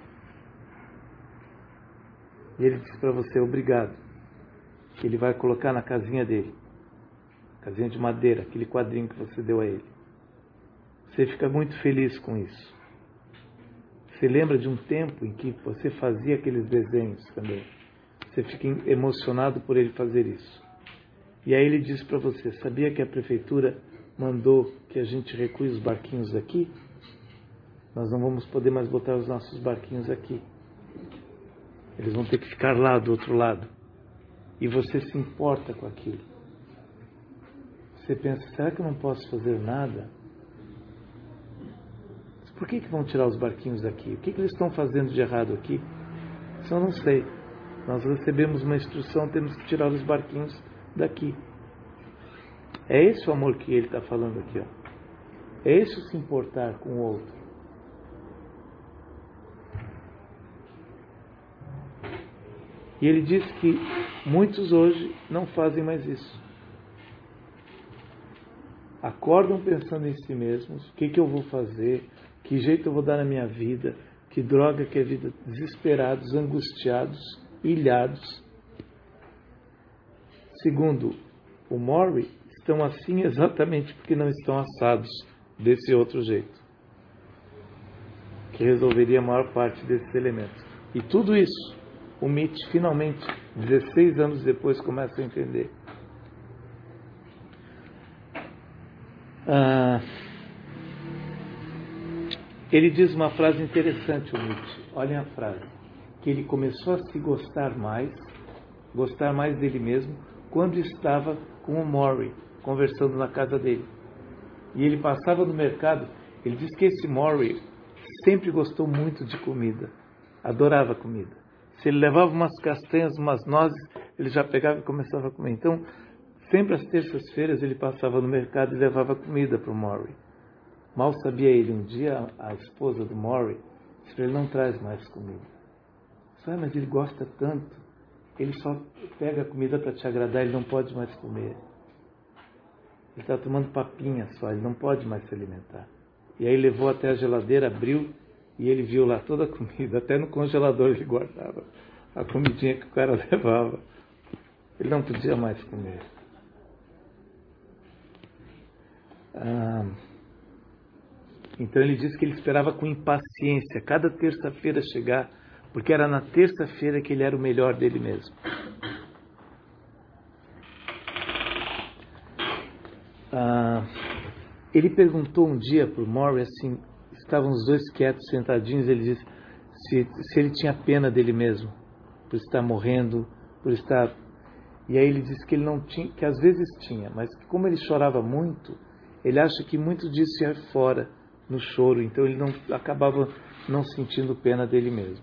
E ele disse para você, obrigado, que ele vai colocar na casinha dele, casinha de madeira, aquele quadrinho que você deu a ele. Você fica muito feliz com isso. Você lembra de um tempo em que você fazia aqueles desenhos também. Você fica emocionado por ele fazer isso. E aí ele diz para você, sabia que a prefeitura mandou que a gente recue os barquinhos aqui? Nós não vamos poder mais botar os nossos barquinhos aqui. Eles vão ter que ficar lá do outro lado. E você se importa com aquilo. Você pensa, será que eu não posso fazer nada? Por que que vão tirar os barquinhos daqui? O que que eles estão fazendo de errado aqui? Isso eu não sei. Nós recebemos uma instrução, temos que tirar os barquinhos daqui. É esse o amor que ele está falando aqui, ó. É esse o se importar com o outro. E ele diz que muitos hoje não fazem mais isso. Acordam pensando em si mesmos, o que que eu vou fazer, que jeito eu vou dar na minha vida, que droga que é vida, desesperados, angustiados, ilhados. Segundo o Maury, estão assim exatamente porque não estão assados desse outro jeito, que resolveria a maior parte desses elementos. E tudo isso, o Mitch finalmente, dezesseis anos depois, começa a entender. Ah, ele diz uma frase interessante, o Mitch. Olhem a frase. Que ele começou a se gostar mais, gostar mais dele mesmo, quando estava com o Maury, conversando na casa dele. E ele passava no mercado, ele diz que esse Maury sempre gostou muito de comida, adorava comida. Se ele levava umas castanhas, umas nozes, ele já pegava e começava a comer. Então, sempre às terças-feiras ele passava no mercado e levava comida para o Maury. Mal sabia ele, um dia a esposa do Maury disse para ele, não traz mais comida. Disse, ah, mas ele gosta tanto, ele só pega a comida para te agradar, ele não pode mais comer. Ele está tomando papinha só, ele não pode mais se alimentar. E aí levou até a geladeira, abriu, e ele viu lá toda a comida, até no congelador ele guardava a comidinha que o cara levava. Ele não podia mais comer. Ah, então ele disse que ele esperava com impaciência cada terça-feira chegar, porque era na terça-feira que ele era o melhor dele mesmo. Ah, ele perguntou um dia para o Maury, assim, estavam os dois quietos, sentadinhos, ele disse se, se ele tinha pena dele mesmo, por estar morrendo, por estar... E aí ele disse que ele não tinha, que às vezes tinha, mas que como ele chorava muito, ele acha que muito disso ia fora no choro, então ele não acabava não sentindo pena dele mesmo.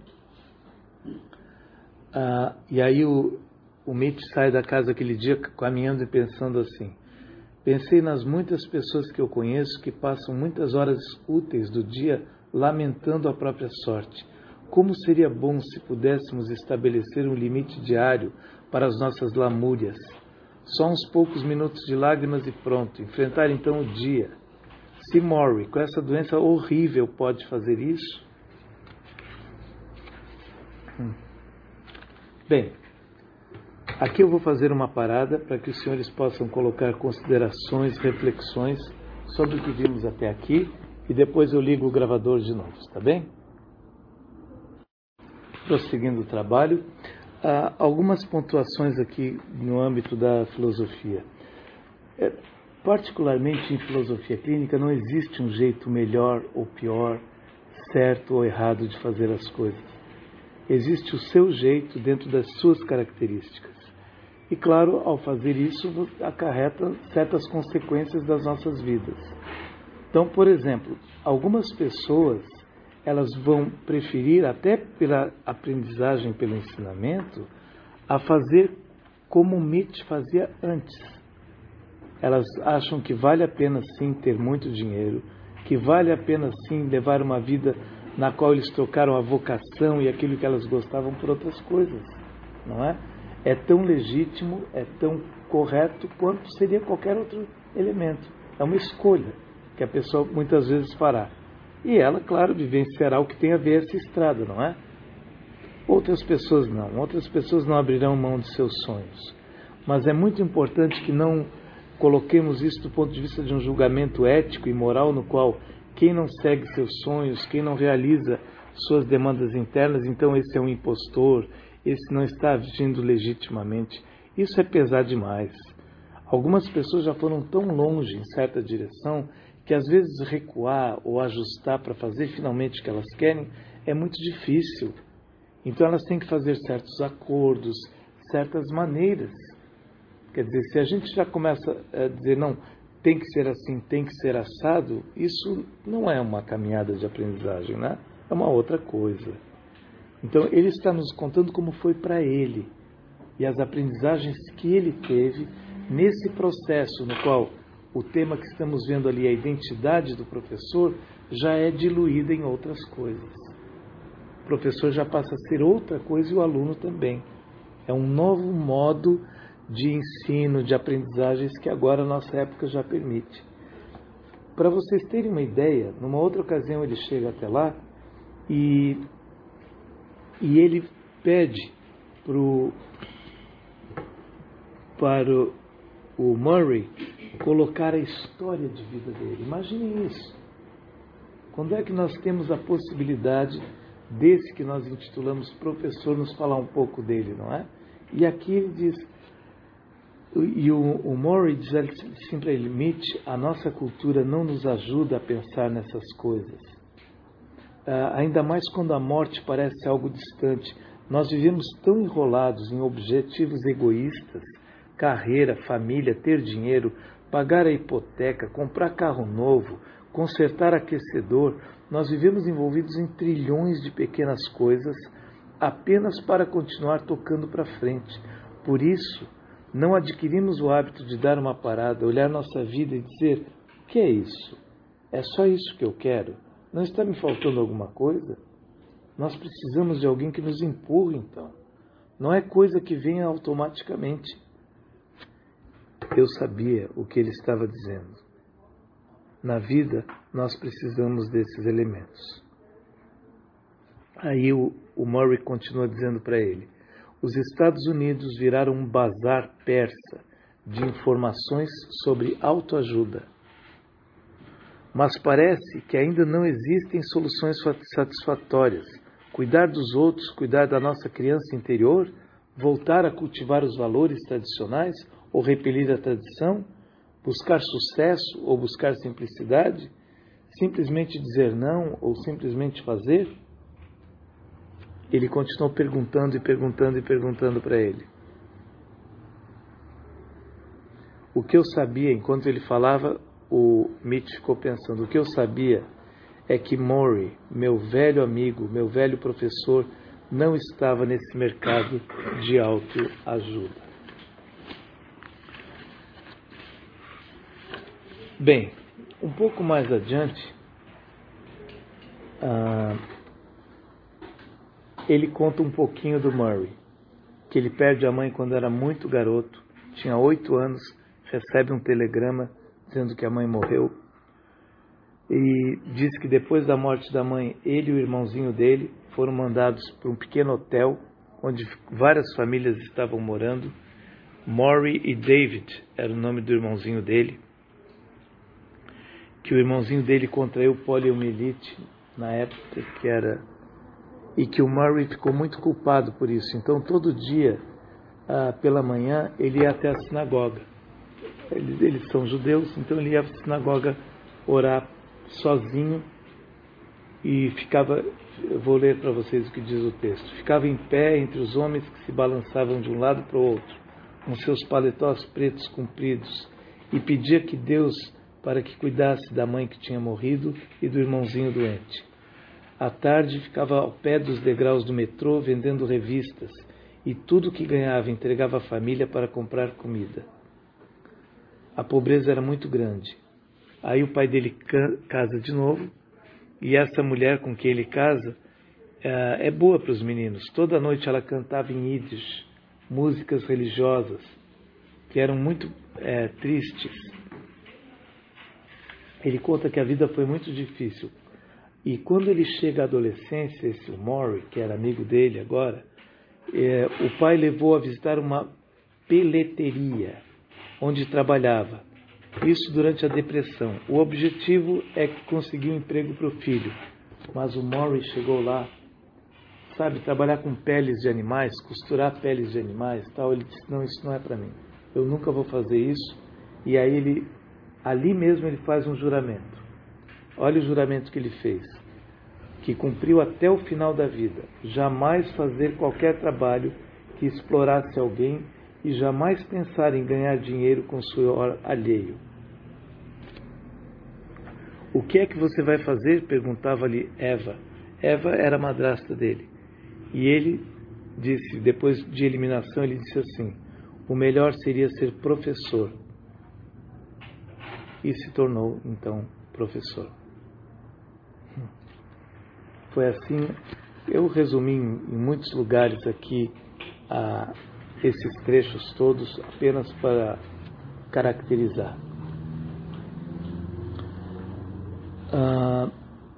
Ah, e aí o, o Mitch sai da casa aquele dia caminhando e pensando assim, pensei nas muitas pessoas que eu conheço que passam muitas horas úteis do dia lamentando a própria sorte. Como seria bom se pudéssemos estabelecer um limite diário para as nossas lamúrias. Só uns poucos minutos de lágrimas e pronto. Enfrentar então o dia. Se Maury, com essa doença horrível, pode fazer isso? Hum. Bem, aqui eu vou fazer uma parada para que os senhores possam colocar considerações, reflexões sobre o que vimos até aqui e depois eu ligo o gravador de novo, está bem? Prosseguindo o trabalho, há algumas pontuações aqui no âmbito da filosofia. É, particularmente em filosofia clínica não existe um jeito melhor ou pior, certo ou errado de fazer as coisas. Existe o seu jeito dentro das suas características. E claro, ao fazer isso, acarreta certas consequências das nossas vidas. Então, por exemplo, algumas pessoas, elas vão preferir, até pela aprendizagem, pelo ensinamento, a fazer como o Mitch fazia antes. Elas acham que vale a pena sim ter muito dinheiro, que vale a pena sim levar uma vida na qual eles trocaram a vocação e aquilo que elas gostavam por outras coisas, não é? É tão legítimo, é tão correto quanto seria qualquer outro elemento. É uma escolha que a pessoa muitas vezes fará. E ela, claro, vivenciará o que tem a ver essa estrada, não é? Outras pessoas não. Outras pessoas não abrirão mão de seus sonhos. Mas é muito importante que não coloquemos isso do ponto de vista de um julgamento ético e moral no qual quem não segue seus sonhos, quem não realiza suas demandas internas, então esse é um impostor, esse não está agindo legitimamente. Isso é pesar demais. Algumas pessoas já foram tão longe em certa direção que às vezes recuar ou ajustar para fazer finalmente o que elas querem é muito difícil. Então elas têm que fazer certos acordos, certas maneiras. Quer dizer, se a gente já começa a dizer, não, tem que ser assim, tem que ser assado, isso não é uma caminhada de aprendizagem, né? É uma outra coisa. Então ele está nos contando como foi para ele e as aprendizagens que ele teve nesse processo no qual o tema que estamos vendo ali, a identidade do professor, já é diluída em outras coisas. O professor já passa a ser outra coisa e o aluno também. É um novo modo de ensino, de aprendizagens que agora a nossa época já permite. Para vocês terem uma ideia, numa outra ocasião ele chega até lá e, e ele pede pro, para o, o Murray colocar a história de vida dele. Imagine isso. Quando é que nós temos a possibilidade desse que nós intitulamos professor nos falar um pouco dele, não é? E aqui ele diz, e o, o Murray diz assim para ele, Mitch, a nossa cultura não nos ajuda a pensar nessas coisas. Ah, ainda mais quando a morte parece algo distante. Nós vivemos tão enrolados em objetivos egoístas, carreira, família, ter dinheiro, pagar a hipoteca, comprar carro novo, consertar aquecedor. Nós vivemos envolvidos em trilhões de pequenas coisas apenas para continuar tocando para frente. Por isso, não adquirimos o hábito de dar uma parada, olhar nossa vida e dizer, o que é isso? É só isso que eu quero? Não está me faltando alguma coisa? Nós precisamos de alguém que nos empurre, então. Não é coisa que venha automaticamente. Eu sabia o que ele estava dizendo. Na vida, nós precisamos desses elementos. Aí o, o Murray continua dizendo para ele, os Estados Unidos viraram um bazar persa de informações sobre autoajuda. Mas parece que ainda não existem soluções satisfatórias. Cuidar dos outros, cuidar da nossa criança interior, voltar a cultivar os valores tradicionais ou repelir a tradição, buscar sucesso ou buscar simplicidade, simplesmente dizer não ou simplesmente fazer? Ele continuou perguntando e perguntando e perguntando para ele. O que eu sabia, enquanto ele falava, o Mitch ficou pensando, o que eu sabia é que Murray, meu velho amigo, meu velho professor, não estava nesse mercado de autoajuda. Bem, um pouco mais adiante, ah, ele conta um pouquinho do Murray, que ele perde a mãe quando era muito garoto, tinha oito anos, recebe um telegrama dizendo que a mãe morreu, e diz que depois da morte da mãe, ele e o irmãozinho dele foram mandados para um pequeno hotel, onde várias famílias estavam morando. Murray e David era o nome do irmãozinho dele, que o irmãozinho dele contraiu poliomielite na época, que era, e que o Murray ficou muito culpado por isso. Então, todo dia, ah, pela manhã, ele ia até a sinagoga. Eles, eles são judeus, então ele ia à sinagoga orar sozinho. e ficava, eu vou ler para vocês o que diz o texto, ficava em pé entre os homens que se balançavam de um lado para o outro, com seus paletós pretos compridos, e pedia que Deus para que cuidasse da mãe que tinha morrido e do irmãozinho doente. À tarde ficava ao pé dos degraus do metrô vendendo revistas, e tudo que ganhava entregava à família para comprar comida. A pobreza era muito grande. Aí o pai dele casa de novo, e essa mulher com quem ele casa é, é boa para os meninos. Toda noite ela cantava em Yiddish, músicas religiosas, que eram muito é, tristes. Ele conta que a vida foi muito difícil. E quando ele chega à adolescência, esse Maury, que era amigo dele agora, é, o pai levou a visitar uma peleteria, onde trabalhava. Isso durante a depressão. O objetivo é conseguir um emprego para o filho. Mas o Maury chegou lá, sabe, trabalhar com peles de animais, costurar peles de animais e tal. Ele disse, não, isso não é para mim. Eu nunca vou fazer isso. E aí ele, ali mesmo ele faz um juramento. Olha o juramento que ele fez. Que cumpriu até o final da vida. Jamais fazer qualquer trabalho que explorasse alguém e jamais pensar em ganhar dinheiro com suor alheio. O que é que você vai fazer? Perguntava-lhe Eva. Eva era a madrasta dele. E ele disse, depois de eliminação, ele disse assim, o melhor seria ser professor. E se tornou, então, professor. Foi assim, eu resumi em, em muitos lugares aqui a esses trechos todos apenas para caracterizar. Ah,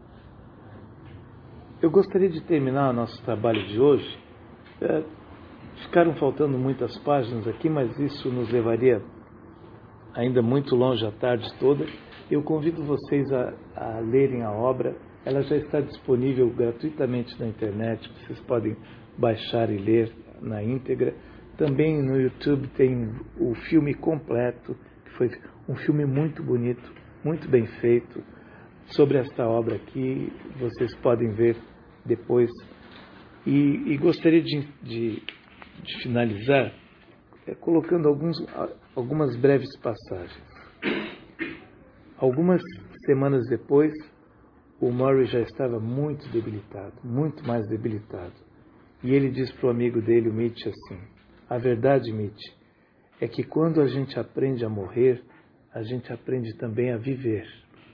eu gostaria de terminar nosso trabalho de hoje. É, ficaram faltando muitas páginas aqui, mas isso nos levaria ainda muito longe a tarde toda. Eu convido vocês a, a lerem a obra. Ela já está disponível gratuitamente na internet. Vocês podem baixar e ler na íntegra. Também no YouTube tem o filme completo, que foi um filme muito bonito, muito bem feito, sobre esta obra aqui. Vocês podem ver depois. E, e gostaria de, de, de finalizar é, colocando alguns, algumas breves passagens. Algumas semanas depois, o Maury já estava muito debilitado, muito mais debilitado. E ele diz para o amigo dele, o Mitch, assim, a verdade, Mitch, é que quando a gente aprende a morrer, a gente aprende também a viver.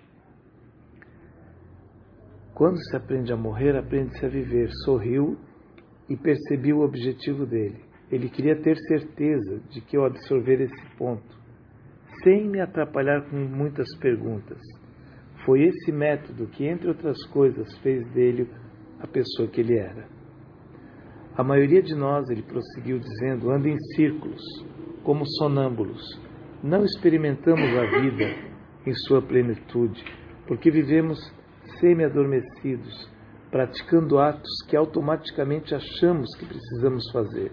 Quando se aprende a morrer, aprende-se a viver. Sorriu e percebi o objetivo dele. Ele queria ter certeza de que eu absorver esse ponto, sem me atrapalhar com muitas perguntas. Foi esse método que, entre outras coisas, fez dele a pessoa que ele era. A maioria de nós, ele prosseguiu dizendo, anda em círculos, como sonâmbulos. Não experimentamos a vida em sua plenitude, porque vivemos semi-adormecidos, praticando atos que automaticamente achamos que precisamos fazer.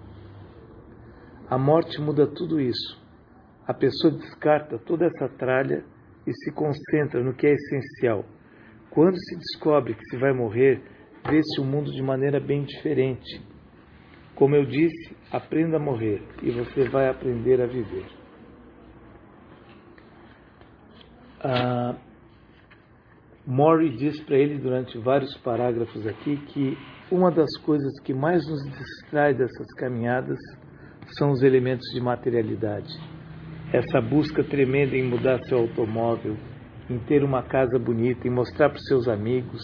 A morte muda tudo isso. A pessoa descarta toda essa tralha e se concentra no que é essencial. Quando se descobre que se vai morrer, vê-se o mundo de maneira bem diferente. Como eu disse, aprenda a morrer e você vai aprender a viver. Ah, Maury diz para ele durante vários parágrafos aqui que uma das coisas que mais nos distrai dessas caminhadas são os elementos de materialidade. Essa busca tremenda em mudar seu automóvel, em ter uma casa bonita, em mostrar para os seus amigos.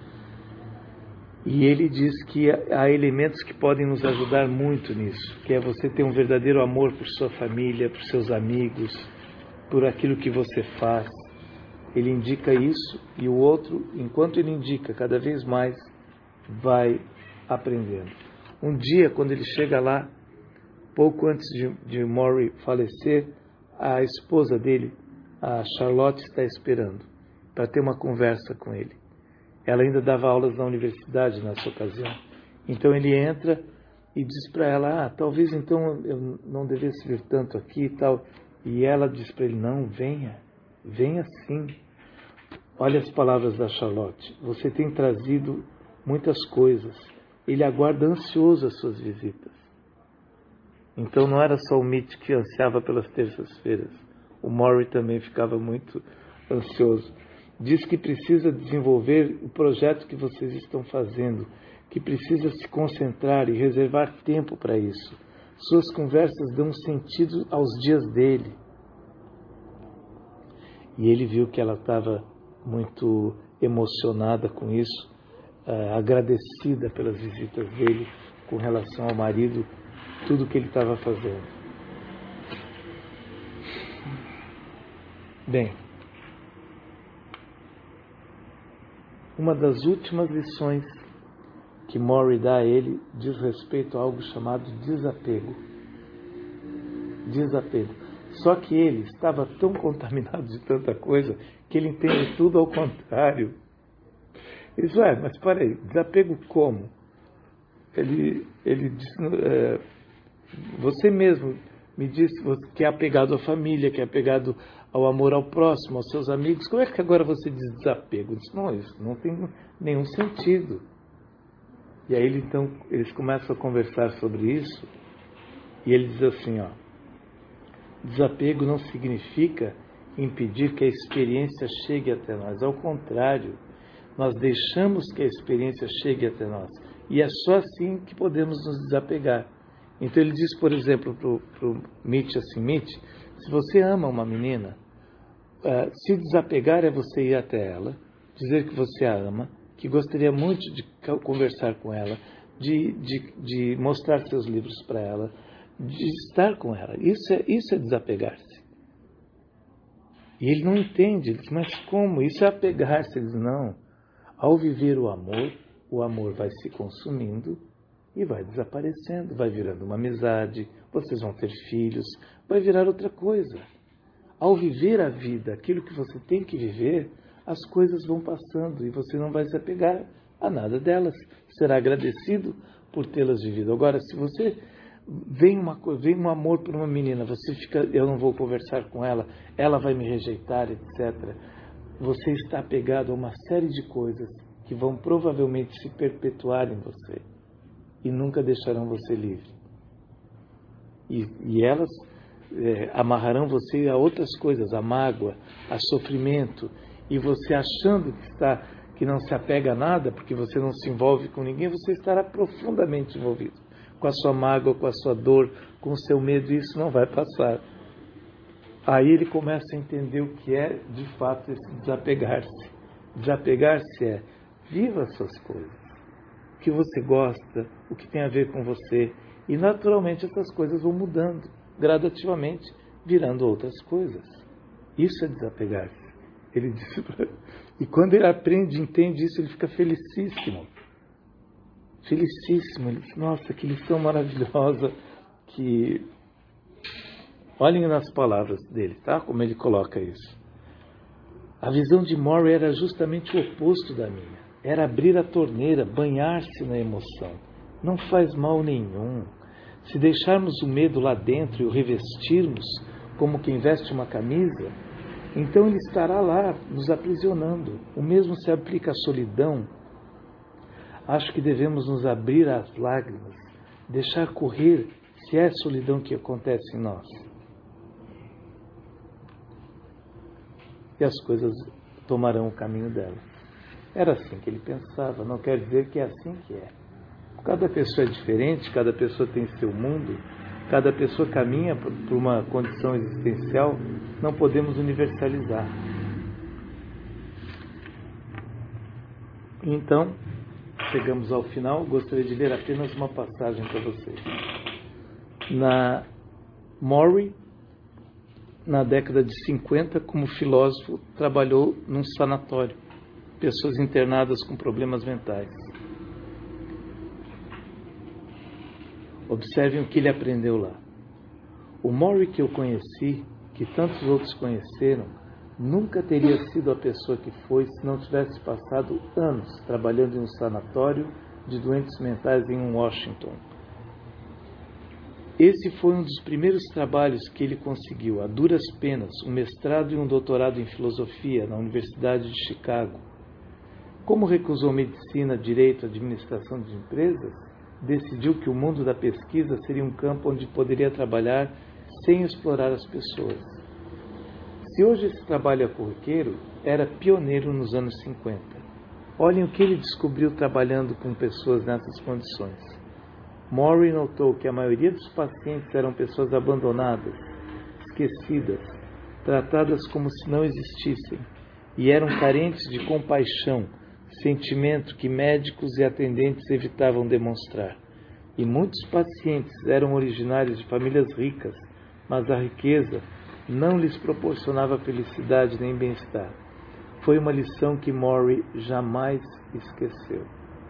E ele diz que há elementos que podem nos ajudar muito nisso, que é você ter um verdadeiro amor por sua família, por seus amigos, por aquilo que você faz. Ele indica isso e o outro, enquanto ele indica cada vez mais, vai aprendendo. Um dia, quando ele chega lá, pouco antes de, de Maury falecer, a esposa dele, a Charlotte, está esperando para ter uma conversa com ele. Ela ainda dava aulas na universidade nessa ocasião. Então ele entra e diz para ela, ah, talvez então eu não devesse vir tanto aqui e tal. E ela diz para ele, não, venha, venha sim. olha as palavras da Charlotte. Você tem trazido muitas coisas. Ele aguarda ansioso as suas visitas. Então não era só o Mitch que ansiava pelas terças-feiras. O Morrie também ficava muito ansioso. Diz que precisa desenvolver o projeto que vocês estão fazendo, que precisa se concentrar e reservar tempo para isso. Suas conversas dão sentido aos dias dele. E ele viu que ela estava muito emocionada com isso, uh, agradecida pelas visitas dele com relação ao marido, tudo que ele estava fazendo. Bem, uma das últimas lições que Morrie dá a ele diz respeito a algo chamado desapego. Desapego. Só que ele estava tão contaminado de tanta coisa que ele entende tudo ao contrário. Ele diz, ué, mas peraí, desapego como? Ele, ele diz, é, você mesmo me disse que é apegado à família, que é apegado ao amor ao próximo, aos seus amigos. Como é que agora você diz desapego? Eu disse, não, isso não tem nenhum sentido. E aí ele, então, eles começam a conversar sobre isso e ele diz assim, ó, desapego não significa impedir que a experiência chegue até nós. Ao contrário, nós deixamos que a experiência chegue até nós. E é só assim que podemos nos desapegar. Então ele diz, por exemplo, para o Mitch assim, Mitch, se você ama uma menina, uh, se desapegar é você ir até ela, dizer que você a ama, que gostaria muito de conversar com ela, de, de, de mostrar seus livros para ela, de estar com ela. Isso é, isso é desapegar-se. E ele não entende, ele diz, mas como? Isso é apegar-se. Ele diz, não. Ao viver o amor, o amor vai se consumindo e vai desaparecendo, vai virando uma amizade, vocês vão ter filhos, vai virar outra coisa. Ao viver a vida, aquilo que você tem que viver, as coisas vão passando e você não vai se apegar a nada delas. Será agradecido por tê-las vivido. Agora, se você vem, uma, vem um amor por uma menina, você fica, eu não vou conversar com ela, ela vai me rejeitar, etcétera. Você está apegado a uma série de coisas que vão provavelmente se perpetuar em você e nunca deixarão você livre. E, e elas é, amarrarão você a outras coisas, a mágoa, a sofrimento, e você achando que, está, que não se apega a nada, porque você não se envolve com ninguém, você estará profundamente envolvido com a sua mágoa, com a sua dor, com o seu medo, e isso não vai passar. Aí ele começa a entender o que é, de fato, esse desapegar-se. Desapegar-se é, viva as suas coisas, o que você gosta, o que tem a ver com você, e naturalmente essas coisas vão mudando, gradativamente, virando outras coisas. Isso é desapegar-se. Ele disse pra... E quando ele aprende, entende isso, ele fica felicíssimo. Felicíssimo. Ele diz, nossa, que lição maravilhosa. Que... Olhem nas palavras dele, tá? Como ele coloca isso. A visão de Morrie era justamente o oposto da minha. Era abrir a torneira, banhar-se na emoção. Não faz mal nenhum. Se deixarmos o medo lá dentro e o revestirmos como quem veste uma camisa, então ele estará lá nos aprisionando. O mesmo se aplica à solidão. Acho que devemos nos abrir às lágrimas, deixar correr, se é a solidão que acontece em nós. E as coisas tomarão o caminho dela. Era assim que ele pensava, não quer dizer que é assim que é. Cada pessoa é diferente, cada pessoa tem seu mundo, cada pessoa caminha por uma condição existencial, não podemos universalizar. Então, chegamos ao final, gostaria de ler apenas uma passagem para vocês. Na Morrie, na década de cinquenta, como filósofo, trabalhou num sanatório, pessoas internadas com problemas mentais. Observem o que ele aprendeu lá. O Morrie que eu conheci, que tantos outros conheceram, nunca teria sido a pessoa que foi se não tivesse passado anos trabalhando em um sanatório de doentes mentais em Washington. Esse foi um dos primeiros trabalhos que ele conseguiu, a duras penas, um mestrado e um doutorado em filosofia na Universidade de Chicago. Como recusou medicina, direito, administração de empresas, decidiu que o mundo da pesquisa seria um campo onde poderia trabalhar sem explorar as pessoas. Se hoje esse trabalho é corriqueiro, era pioneiro nos anos cinquenta. Olhem o que ele descobriu trabalhando com pessoas nessas condições. Murray notou que a maioria dos pacientes eram pessoas abandonadas, esquecidas, tratadas como se não existissem, e eram carentes de compaixão, sentimento que médicos e atendentes evitavam demonstrar. E muitos pacientes eram originários de famílias ricas, mas a riqueza não lhes proporcionava felicidade nem bem-estar. Foi uma lição que Murray jamais esqueceu.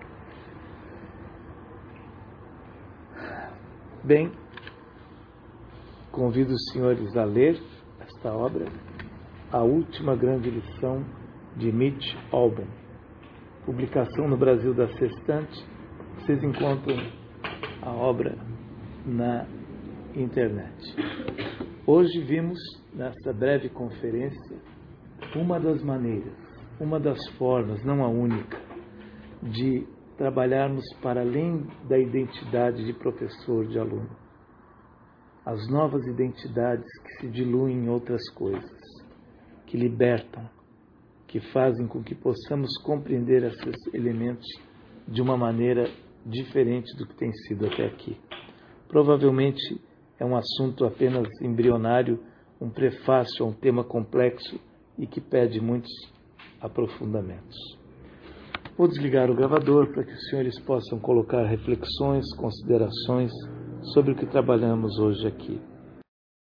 Bem, convido os senhores a ler esta obra, A Última Grande Lição, de Mitch Albom. Publicação no Brasil da Sextante. Vocês encontram a obra na internet. Hoje vimos, nessa breve conferência, uma das maneiras, uma das formas, não a única, de trabalharmos para além da identidade de professor, de aluno. As novas identidades que se diluem em outras coisas, que libertam, que fazem com que possamos compreender esses elementos de uma maneira diferente do que tem sido até aqui. Provavelmente é um assunto apenas embrionário, um prefácio a um tema complexo e que pede muitos aprofundamentos. Vou desligar o gravador para que os senhores possam colocar reflexões, considerações sobre o que trabalhamos hoje aqui.